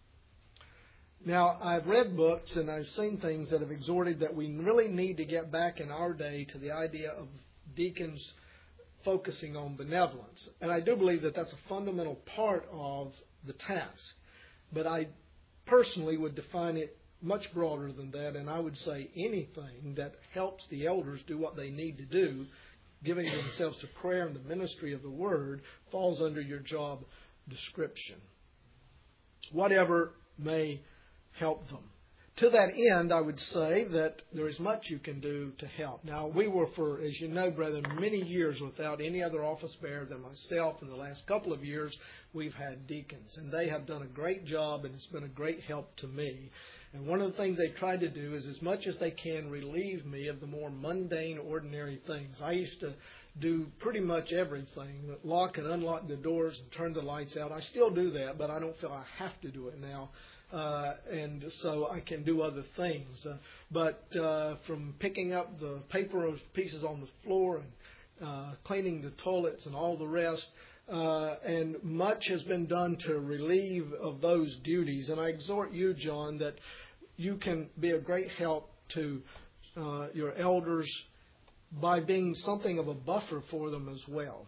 A: Now, I've read books and I've seen things that have exhorted that we really need to get back in our day to the idea of deacons focusing on benevolence. And I do believe that that's a fundamental part of the task. But I personally would define it much broader than that, and I would say anything that helps the elders do what they need to do, giving themselves to prayer and the ministry of the Word, falls under your job description. Whatever may help them. To that end, I would say that there is much you can do to help. Now, we were for, as you know, brethren, many years without any other office bearer than myself. In the last couple of years, we've had deacons, and they have done a great job, and it's been a great help to me. And one of the things they tried to do is, as much as they can, relieve me of the more mundane, ordinary things. I used to do pretty much everything, lock and unlock the doors and turn the lights out. I still do that, but I don't feel I have to do it now. And so I can do other things. But from picking up the paper pieces on the floor and cleaning the toilets and all the rest, and much has been done to relieve of those duties. And I exhort you, John, that you can be a great help to your elders by being something of a buffer for them as well.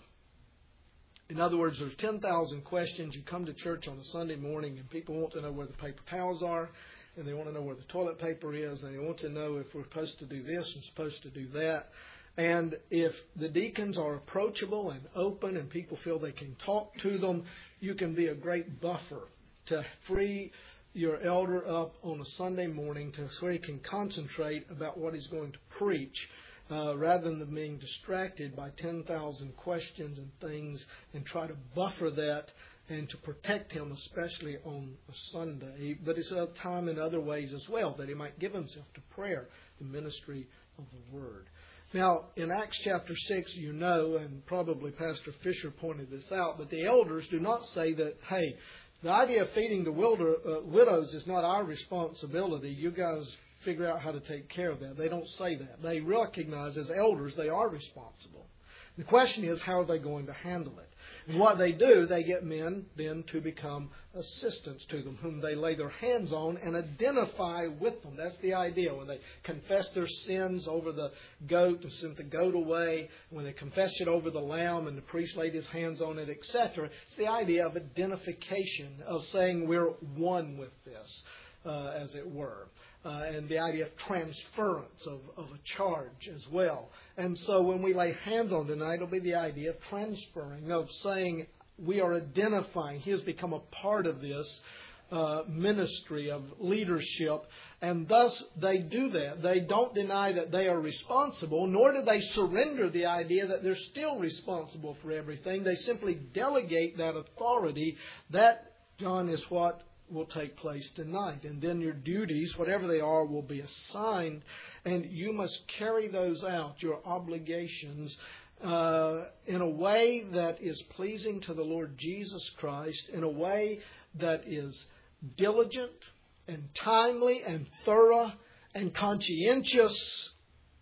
A: In other words, there's 10,000 questions. You come to church on a Sunday morning and people want to know where the paper towels are, and they want to know where the toilet paper is, and they want to know if we're supposed to do this and supposed to do that. And if the deacons are approachable and open and people feel they can talk to them, you can be a great buffer to free your elder up on a Sunday morning so he can concentrate about what he's going to preach. Rather than being distracted by 10,000 questions and things, and try to buffer that and to protect him, especially on a Sunday. But it's a time in other ways as well that he might give himself to prayer, the ministry of the Word. Now, in Acts chapter 6, you know, and probably Pastor Fisher pointed this out, but the elders do not say that, hey, the idea of feeding the widows is not our responsibility. You guys figure out how to take care of that. They don't say that. They recognize as elders they are responsible. The question is, how are they going to handle it? And what they do, they get men then to become assistants to them, whom they lay their hands on and identify with them. That's the idea. When they confess their sins over the goat and sent the goat away, when they confess it over the lamb and the priest laid his hands on it, etc., it's the idea of identification, of saying we're one with this, as it were. And the idea of transference of a charge as well. And so when we lay hands on tonight, it'll be the idea of transferring, of saying we are identifying. He has become a part of this ministry of leadership. And thus they do that. They don't deny that they are responsible, nor do they surrender the idea that they're still responsible for everything. They simply delegate that authority. That, John, is what will take place tonight. And then your duties, whatever they are, will be assigned. And you must carry those out, your obligations, in a way that is pleasing to the Lord Jesus Christ, in a way that is diligent and timely and thorough and conscientious.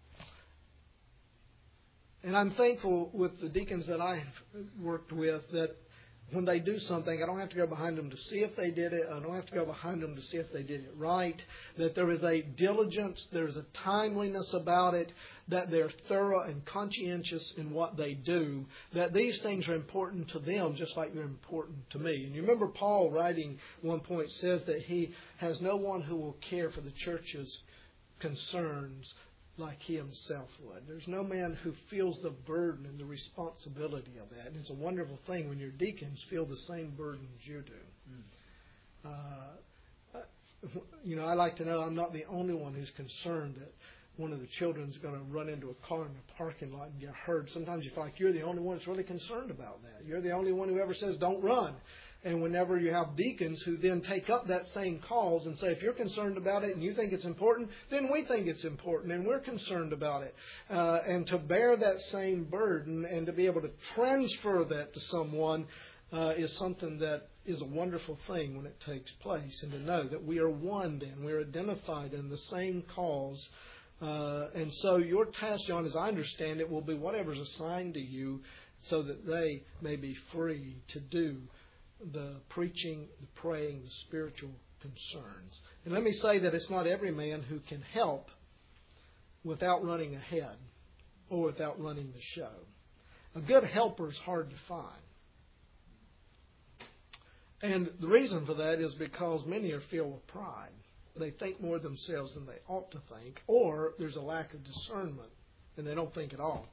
A: And I'm thankful with the deacons that I have worked with that when they do something, I don't have to go behind them to see if they did it. I don't have to go behind them to see if they did it right. That there is a diligence, there's a timeliness about it, that they're thorough and conscientious in what they do, that these things are important to them just like they're important to me. And you remember Paul writing one point says that he has no one who will care for the church's concerns like he himself would. There's no man who feels the burden and the responsibility of that. And it's a wonderful thing when your deacons feel the same burden as you do. I like to know I'm not the only one who's concerned that one of the children's going to run into a car in the parking lot and get hurt. Sometimes you feel like you're the only one that's really concerned about that. You're the only one who ever says don't run. And whenever you have deacons who then take up that same cause and say, if you're concerned about it and you think it's important, then we think it's important and we're concerned about it. And to bear that same burden and to be able to transfer that to someone is something that is a wonderful thing when it takes place. And to know that we are one then, we're identified in the same cause. And so your task, John, as I understand it, will be whatever's assigned to you so that they may be free to do the preaching, the praying, the spiritual concerns. And let me say that it's not every man who can help without running ahead or without running the show. A good helper is hard to find. And the reason for that is because many are filled with pride. They think more of themselves than they ought to think, or there's a lack of discernment and they don't think at all.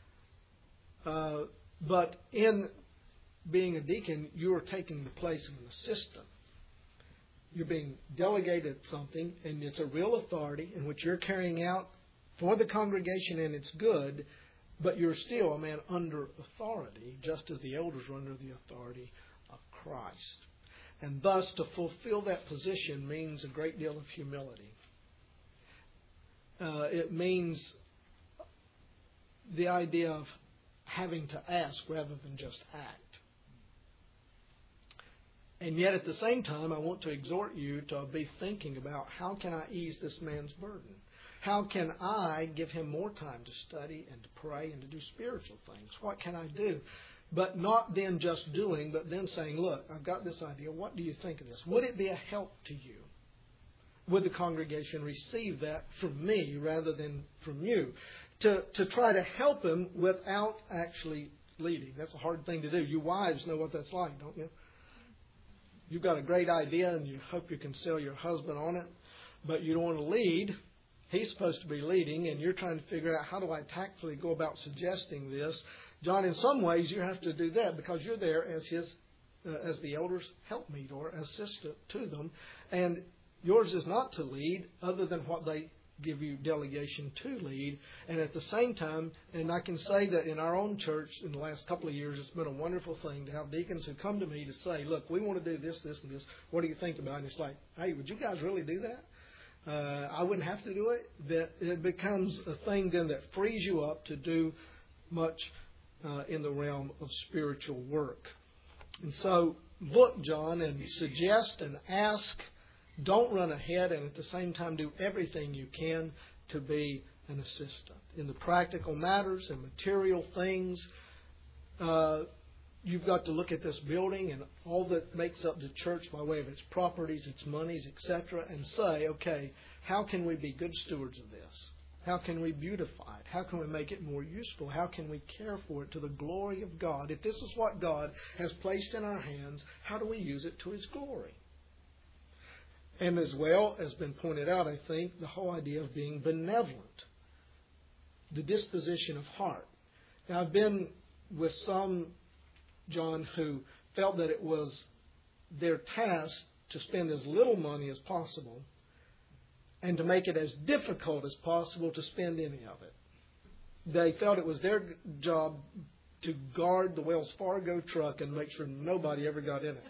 A: But in being a deacon, you are taking the place of an assistant. You're being delegated something, and it's a real authority in which you're carrying out for the congregation, and it's good, but you're still a man under authority, just as the elders are under the authority of Christ. And thus, to fulfill that position means a great deal of humility. It means the idea of having to ask rather than just act. And yet at the same time, I want to exhort you to be thinking about how can I ease this man's burden? How can I give him more time to study and to pray and to do spiritual things? What can I do? But not then just doing, but then saying, look, I've got this idea. What do you think of this? Would it be a help to you? Would the congregation receive that from me rather than from you? To try to help him without actually leading. That's a hard thing to do. You wives know what that's like, don't you? You've got a great idea and you hope you can sell your husband on it, but you don't want to lead. He's supposed to be leading, and you're trying to figure out how do I tactfully go about suggesting this. John, in some ways you have to do that because you're there as as the elders' helpmeet or assistant to them, and yours is not to lead other than what they give you delegation to lead. And at the same time, and I can say that in our own church in the last couple of years, it's been a wonderful thing to have deacons who come to me to say, look, we want to do this, this, and this. What do you think about it? And it's like, hey, would you guys really do that? I wouldn't have to do it. That it becomes a thing then that frees you up to do much in the realm of spiritual work. And so look, John, and suggest and ask. Don't run ahead, and at the same time do everything you can to be an assistant. In the practical matters and material things, you've got to look at this building and all that makes up the church by way of its properties, its monies, etc., and say, okay, how can we be good stewards of this? How can we beautify it? How can we make it more useful? How can we care for it to the glory of God? If this is what God has placed in our hands, how do we use it to His glory? And as well as been pointed out, I think, the whole idea of being benevolent, the disposition of heart. Now, I've been with some, John, who felt that it was their task to spend as little money as possible and to make it as difficult as possible to spend any of it. They felt it was their job to guard the Wells Fargo truck and make sure nobody ever got in it.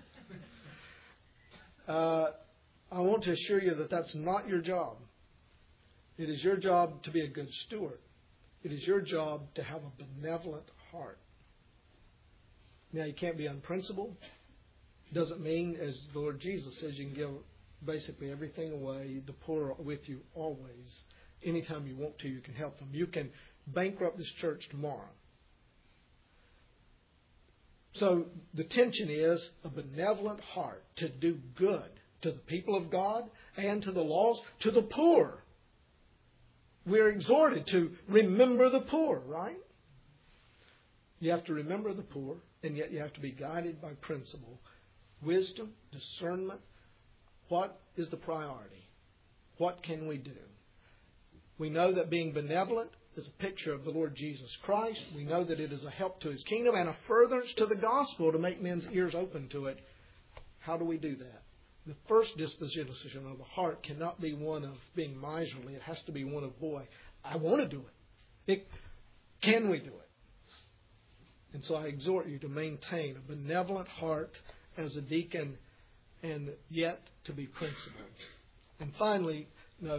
A: I want to assure you that that's not your job. It is your job to be a good steward. It is your job to have a benevolent heart. Now, you can't be unprincipled. Doesn't mean, as the Lord Jesus says, you can give basically everything away. The poor are with you always. Anytime you want to, you can help them. You can bankrupt this church tomorrow. So the tension is a benevolent heart to do good to the people of God and to the lost, to the poor. We're exhorted to remember the poor, right? You have to remember the poor, and yet you have to be guided by principle, wisdom, discernment. What is the priority? What can we do? We know that being benevolent is a picture of the Lord Jesus Christ. We know that it is a help to His kingdom and a furtherance to the gospel to make men's ears open to it. How do we do that? The first disposition of the heart cannot be one of being miserly. It has to be one of, boy, I want to do it. Can we do it? And so I exhort you to maintain a benevolent heart as a deacon and yet to be principled. And finally,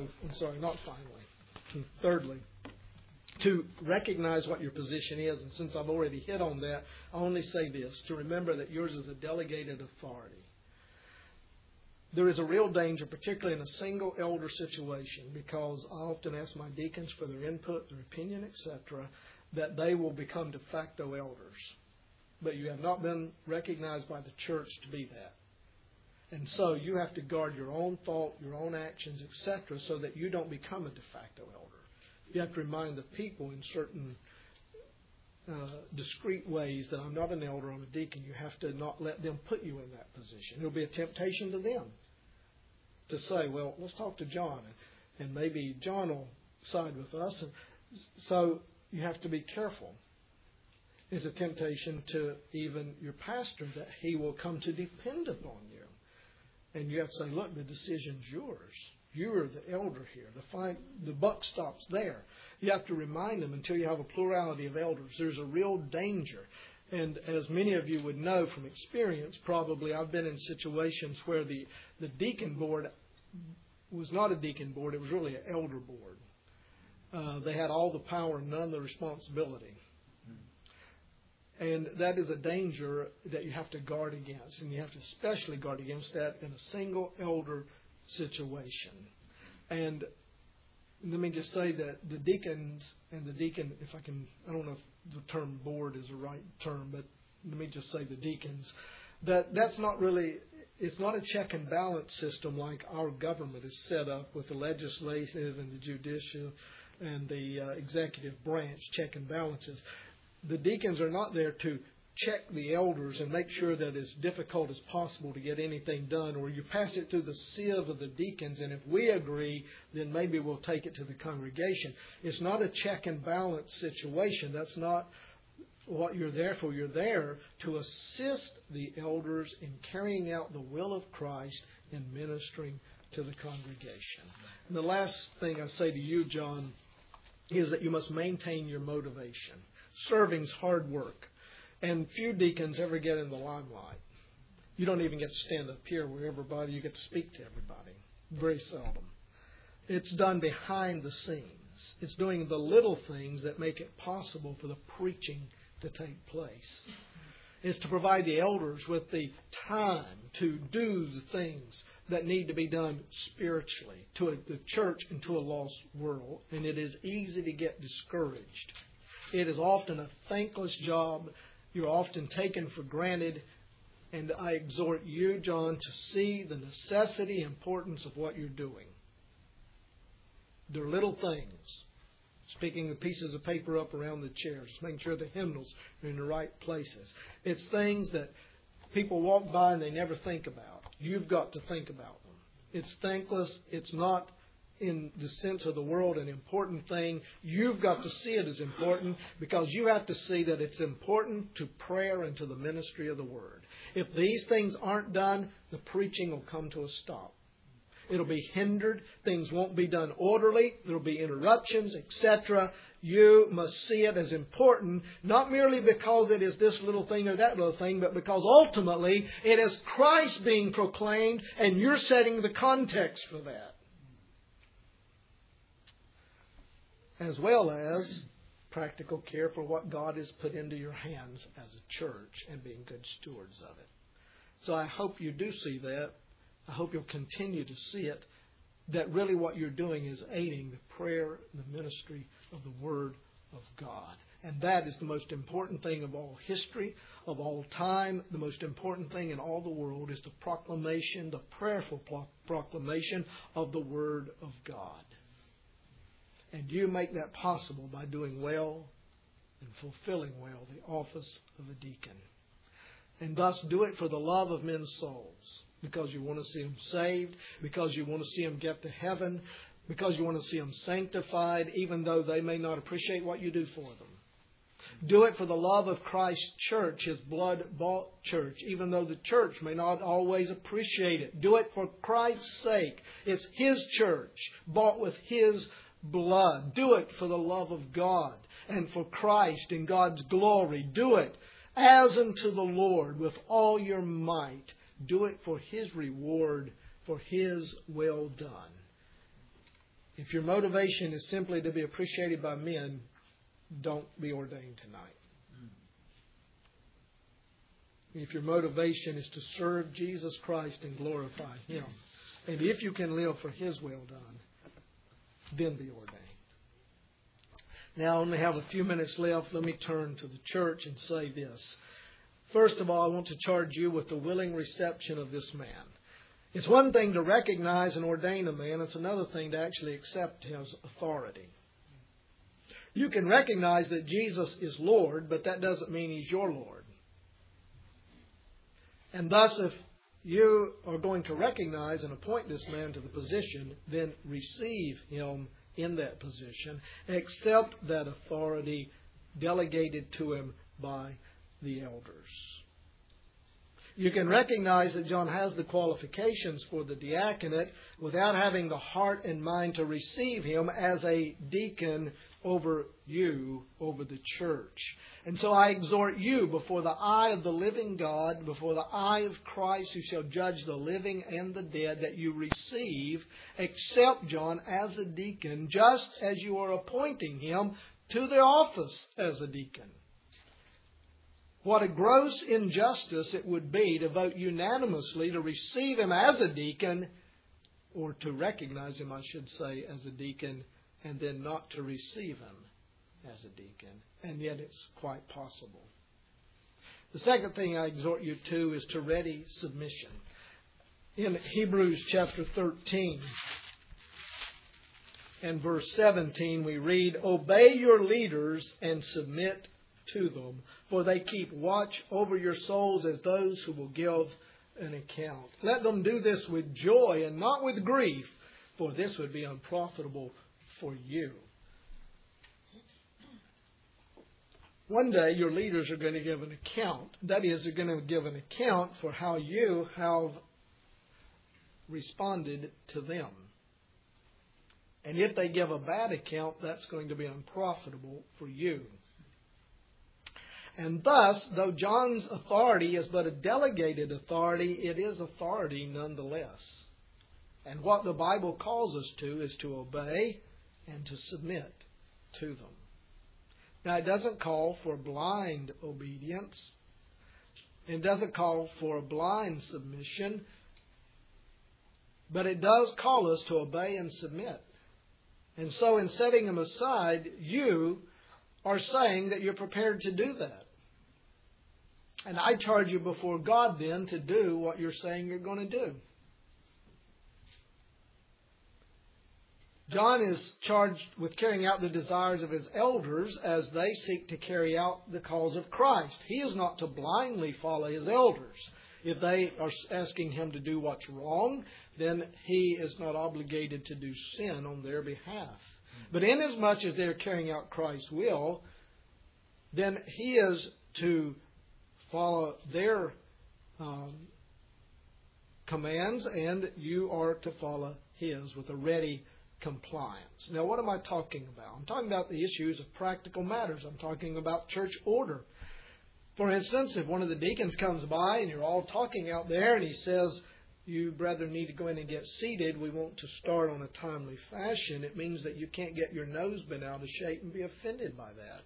A: thirdly, to recognize what your position is. And since I've already hit on that, I only say this, to remember that yours is a delegated authority. There is a real danger, particularly in a single elder situation, because I often ask my deacons for their input, their opinion, etc., that they will become de facto elders. But you have not been recognized by the church to be that. And so you have to guard your own thought, your own actions, etc., so that you don't become a de facto elder. You have to remind the people in certain discreet ways that I'm not an elder, I'm a deacon. You have to not let them put you in that position. It'll be a temptation to them to say, well, let's talk to John, and maybe John will side with us. And so you have to be careful. It's a temptation to even your pastor that he will come to depend upon you. And you have to say, look, the decision's yours. You're the elder here. The buck stops there. You have to remind them until you have a plurality of elders. There's a real danger. And as many of you would know from experience, probably I've been in situations where the deacon board was not a deacon board. It was really an elder board. They had all the power and none of the responsibility. And that is a danger that you have to guard against. And you have to especially guard against that in a single elder situation. And let me just say that the deacons and the deacon, I don't know if the term board is the right term, but let me just say the deacons, that's not really, it's not a check and balance system like our government is set up with the legislative and the judicial and the executive branch check and balances. The deacons are not there to check the elders and make sure that it's difficult as possible to get anything done, or you pass it through the sieve of the deacons, and if we agree, then maybe we'll take it to the congregation. It's not a check and balance situation. That's not what you're there for. You're there to assist the elders in carrying out the will of Christ and ministering to the congregation. And the last thing I say to you, John, is that you must maintain your motivation. Serving's hard work. And few deacons ever get in the limelight. You don't even get to stand up here where you get to speak to everybody. Very seldom. It's done behind the scenes. It's doing the little things that make it possible for the preaching to take place. is to provide the elders with the time to do the things that need to be done spiritually to the church and to a lost world. And it is easy to get discouraged. It is often a thankless job. You're often taken for granted. And I exhort you, John, to see the necessity and importance of what you're doing. They're little things. Picking the pieces of paper up around the chairs, making sure the hymnals are in the right places. It's things that people walk by and they never think about. You've got to think about them. It's thankless. It's not, in the sense of the world, an important thing. You've got to see it as important because you have to see that it's important to prayer and to the ministry of the Word. If these things aren't done, the preaching will come to a stop. It'll be hindered. Things won't be done orderly. There'll be interruptions, etc. You must see it as important, not merely because it is this little thing or that little thing, but because ultimately it is Christ being proclaimed and you're setting the context for that. As well as practical care for what God has put into your hands as a church and being good stewards of it. So I hope you do see that. I hope you'll continue to see it, that really what you're doing is aiding the prayer and the ministry of the Word of God. And that is the most important thing of all history, of all time. The most important thing in all the world is the proclamation, the prayerful proclamation of the Word of God. And you make that possible by doing well and fulfilling well the office of a deacon. And thus do it for the love of men's souls. Because you want to see them saved, because you want to see them get to heaven, because you want to see them sanctified, even though they may not appreciate what you do for them. Do it for the love of Christ's church, His blood-bought church, even though the church may not always appreciate it. Do it for Christ's sake. It's His church, bought with His blood. Do it for the love of God and for Christ and God's glory. Do it as unto the Lord with all your might. Do it for His reward, for His well done. If your motivation is simply to be appreciated by men, don't be ordained tonight. If your motivation is to serve Jesus Christ and glorify Him, and if you can live for His well done, then be ordained. Now I only have a few minutes left. Let me turn to the church and say this. First of all, I want to charge you with the willing reception of this man. It's one thing to recognize and ordain a man. It's another thing to actually accept his authority. You can recognize that Jesus is Lord, but that doesn't mean He's your Lord. And thus, if you are going to recognize and appoint this man to the position, then receive him in that position. Accept that authority delegated to him by the elders. You can recognize that John has the qualifications for the diaconate without having the heart and mind to receive him as a deacon over you, over the church. And so I exhort you before the eye of the living God, before the eye of Christ who shall judge the living and the dead, that you receive, accept John as a deacon, just as you are appointing him to the office as a deacon. What a gross injustice it would be to vote unanimously to receive him as a deacon, or to recognize him, I should say, as a deacon, and then not to receive him as a deacon. And yet it's quite possible. The second thing I exhort you to is to ready submission. In Hebrews chapter 13 and verse 17 we read, "Obey your leaders and submit to them, for they keep watch over your souls as those who will give an account. Let them do this with joy and not with grief, for this would be unprofitable for you." One day your leaders are going to give an account. That is, they're going to give an account for how you have responded to them. And if they give a bad account, that's going to be unprofitable for you. And thus, though John's authority is but a delegated authority, it is authority nonetheless. And what the Bible calls us to is to obey and to submit to them. Now, it doesn't call for blind obedience. It doesn't call for a blind submission, but it does call us to obey and submit. And so in setting them aside, you are saying that you're prepared to do that. And I charge you before God then to do what you're saying you're going to do. John is charged with carrying out the desires of his elders as they seek to carry out the cause of Christ. He is not to blindly follow his elders. If they are asking him to do what's wrong, then he is not obligated to do sin on their behalf. But inasmuch as they're carrying out Christ's will, then he is to follow their commands, and you are to follow his with a ready compliance. Now, what am I talking about? I'm talking about the issues of practical matters. I'm talking about church order. For instance, if one of the deacons comes by and you're all talking out there and he says, you brethren need to go in and get seated, we want to start on a timely fashion, it means that you can't get your nose bent out of shape and be offended by that.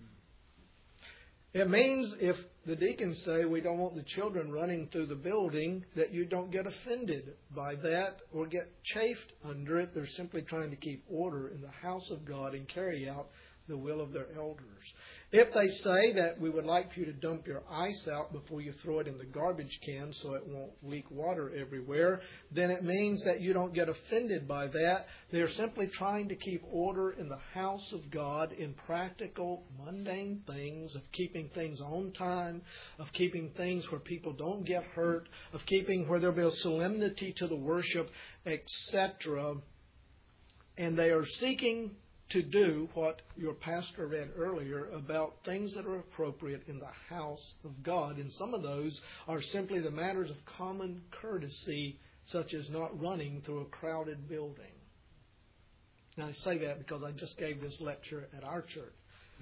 A: It means if the deacons say we don't want the children running through the building, that you don't get offended by that or get chafed under it. They're simply trying to keep order in the house of God and carry out the will of their elders. If they say that we would like for you to dump your ice out before you throw it in the garbage can so it won't leak water everywhere, then it means that you don't get offended by that. They're simply trying to keep order in the house of God in practical, mundane things, of keeping things on time, of keeping things where people don't get hurt, of keeping where there'll be a solemnity to the worship, etc. And they are seeking to do what your pastor read earlier about things that are appropriate in the house of God. And some of those are simply the matters of common courtesy, such as not running through a crowded building. Now, I say that because I just gave this lecture at our church.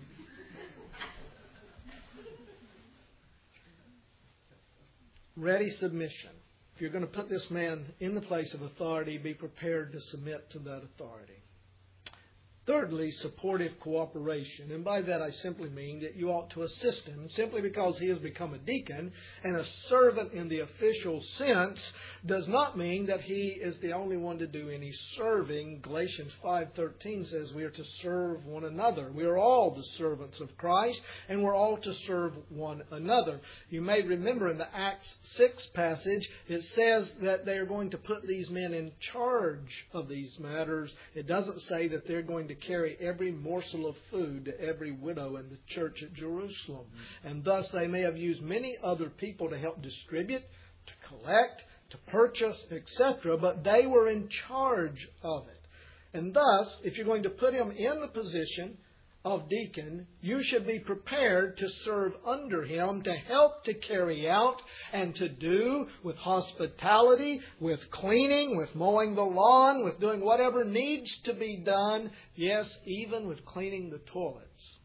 A: Ready submission. If you're going to put this man in the place of authority, be prepared to submit to that authority. Thirdly, supportive cooperation. And by that I simply mean that you ought to assist him simply because he has become a deacon, and a servant in the official sense does not mean that he is the only one to do any serving. Galatians 5:13 says we are to serve one another. We are all the servants of Christ, and we're all to serve one another. You may remember in the Acts 6 passage, it says that they are going to put these men in charge of these matters. It doesn't say that they're going to carry every morsel of food to every widow in the church at Jerusalem. And thus they may have used many other people to help distribute, to collect, to purchase, etc. But they were in charge of it. And thus, if you're going to put him in the position of deacon, you should be prepared to serve under him, to help to carry out and to do with hospitality, with cleaning, with mowing the lawn, with doing whatever needs to be done. Yes, even with cleaning the toilets.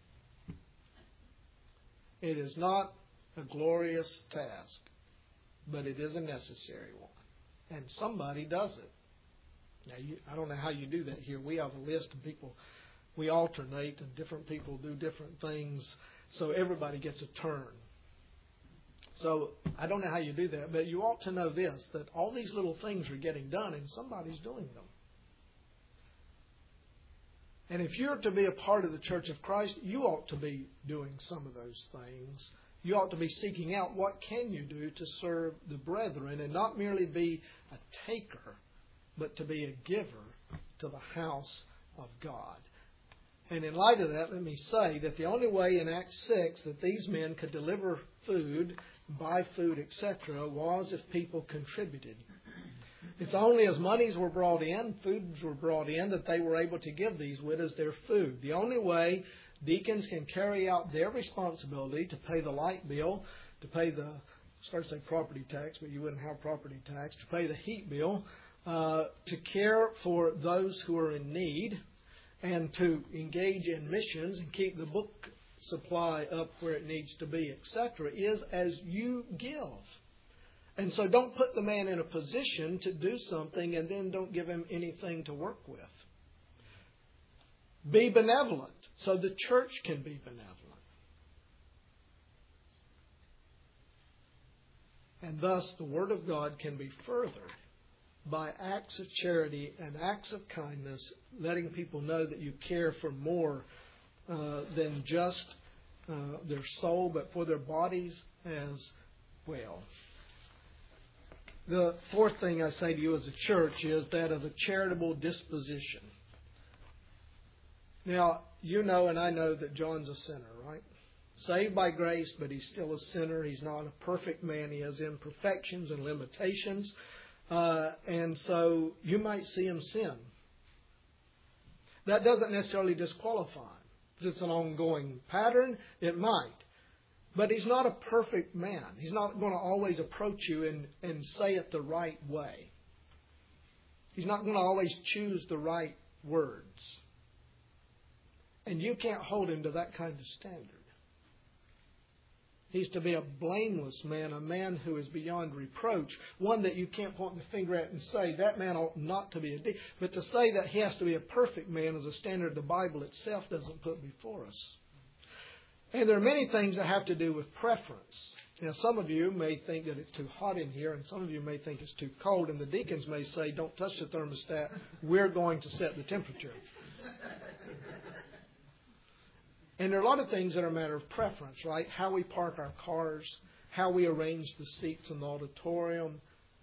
A: It is not a glorious task, but it is a necessary one. And somebody does it. Now, I don't know how you do that here. We have a list of people. We alternate, and different people do different things, so everybody gets a turn. So I don't know how you do that, but you ought to know this, that all these little things are getting done, and somebody's doing them. And if you're to be a part of the Church of Christ, you ought to be doing some of those things. You ought to be seeking out what can you do to serve the brethren, and not merely be a taker, but to be a giver to the house of God. And in light of that, let me say that the only way in Acts 6 that these men could deliver food, buy food, etc., was if people contributed. It's only as monies were brought in, foods were brought in, that they were able to give these widows their food. The only way deacons can carry out their responsibility to pay the light bill, to pay the, I started to say property tax, but you wouldn't have property tax, to pay the heat bill, to care for those who are in need, and to engage in missions and keep the book supply up where it needs to be, etc., is as you give. And so don't put the man in a position to do something and then don't give him anything to work with. Be benevolent so the church can be benevolent. And thus the Word of God can be furthered by acts of charity and acts of kindness, letting people know that you care for more than just their soul, but for their bodies as well. The fourth thing I say to you as a church is that of a charitable disposition. Now, you know and I know that John's a sinner, right? Saved by grace, but he's still a sinner. He's not a perfect man. He has imperfections and limitations. And so you might see him sin. That doesn't necessarily disqualify him. If it's an ongoing pattern, it might. But he's not a perfect man. He's not going to always approach you and say it the right way. He's not going to always choose the right words. And you can't hold him to that kind of standard. He's to be a blameless man, a man who is beyond reproach, one that you can't point the finger at and say, that man ought not to be a deacon. But to say that he has to be a perfect man is a standard the Bible itself doesn't put before us. And there are many things that have to do with preference. Now, some of you may think that it's too hot in here, and some of you may think it's too cold, and the deacons may say, don't touch the thermostat, we're going to set the temperature. And there are a lot of things that are a matter of preference, right? How we park our cars, how we arrange the seats in the auditorium.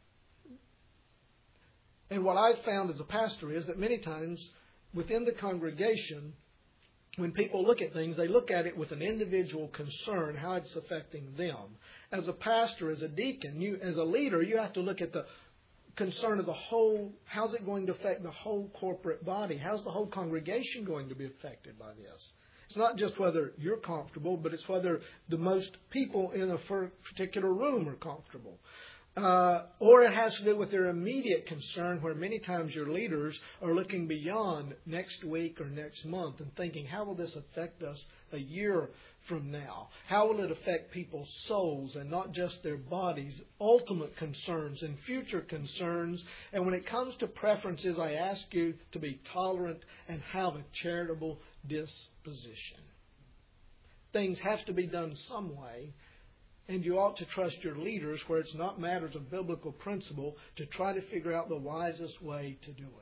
A: And what I've found as a pastor is that many times within the congregation, when people look at things, they look at it with an individual concern, how it's affecting them. As a pastor, as a deacon, as a leader, you have to look at the concern of the whole. How's it going to affect the whole corporate body? How's the whole congregation going to be affected by this? It's not just whether you're comfortable, but it's whether the most people in a particular room are comfortable. Or it has to do with their immediate concern, where many times your leaders are looking beyond next week or next month and thinking, how will this affect us a year from now? How will it affect people's souls and not just their bodies? Ultimate concerns and future concerns. And when it comes to preferences, I ask you to be tolerant and have a charitable disposition. Things have to be done some way. And you ought to trust your leaders, where it's not matters of biblical principle, to try to figure out the wisest way to do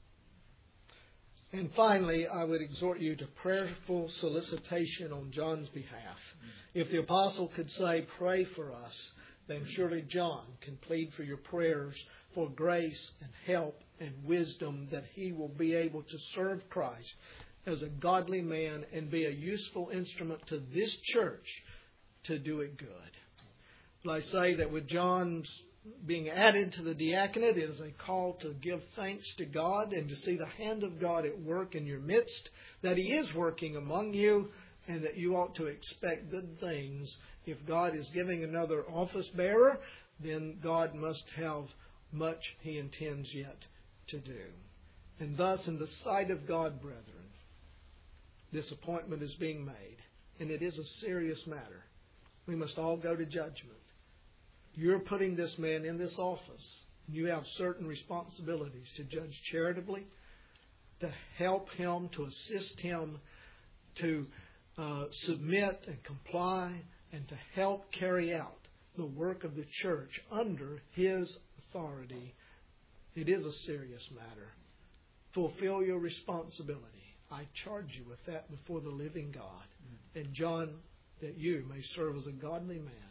A: it. And finally, I would exhort you to prayerful solicitation on John's behalf. If the apostle could say, pray for us, then surely John can plead for your prayers for grace and help and wisdom, that he will be able to serve Christ as a godly man and be a useful instrument to this church to do it good. But I say that with John's being added to the diaconate, it is a call to give thanks to God and to see the hand of God at work in your midst, that He is working among you, and that you ought to expect good things. If God is giving another office bearer, then God must have much He intends yet to do. And thus, in the sight of God, brethren, this appointment is being made, and it is a serious matter. We must all go to judgment. You're putting this man in this office. You have certain responsibilities to judge charitably, to help him, to assist him, to submit and comply, and to help carry out the work of the church under his authority. It is a serious matter. Fulfill your responsibility. I charge you with that before the living God. And John, that you may serve as a godly man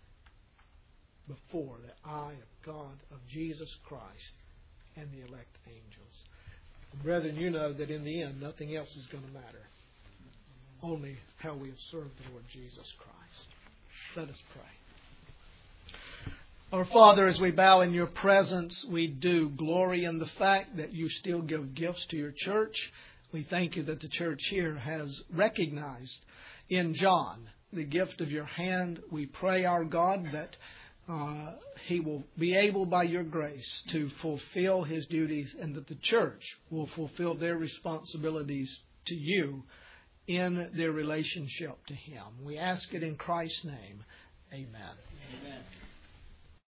A: before the eye of God, of Jesus Christ, and the elect angels. And brethren, you know that in the end, nothing else is going to matter. Only how we have served the Lord Jesus Christ. Let us pray. Our Father, as we bow in your presence, we do glory in the fact that you still give gifts to your church. We thank you that the church here has recognized in John the gift of your hand. We pray, our God, that he will be able by your grace to fulfill his duties, and that the church will fulfill their responsibilities to you in their relationship to him. We ask it in Christ's name. Amen.
B: Amen.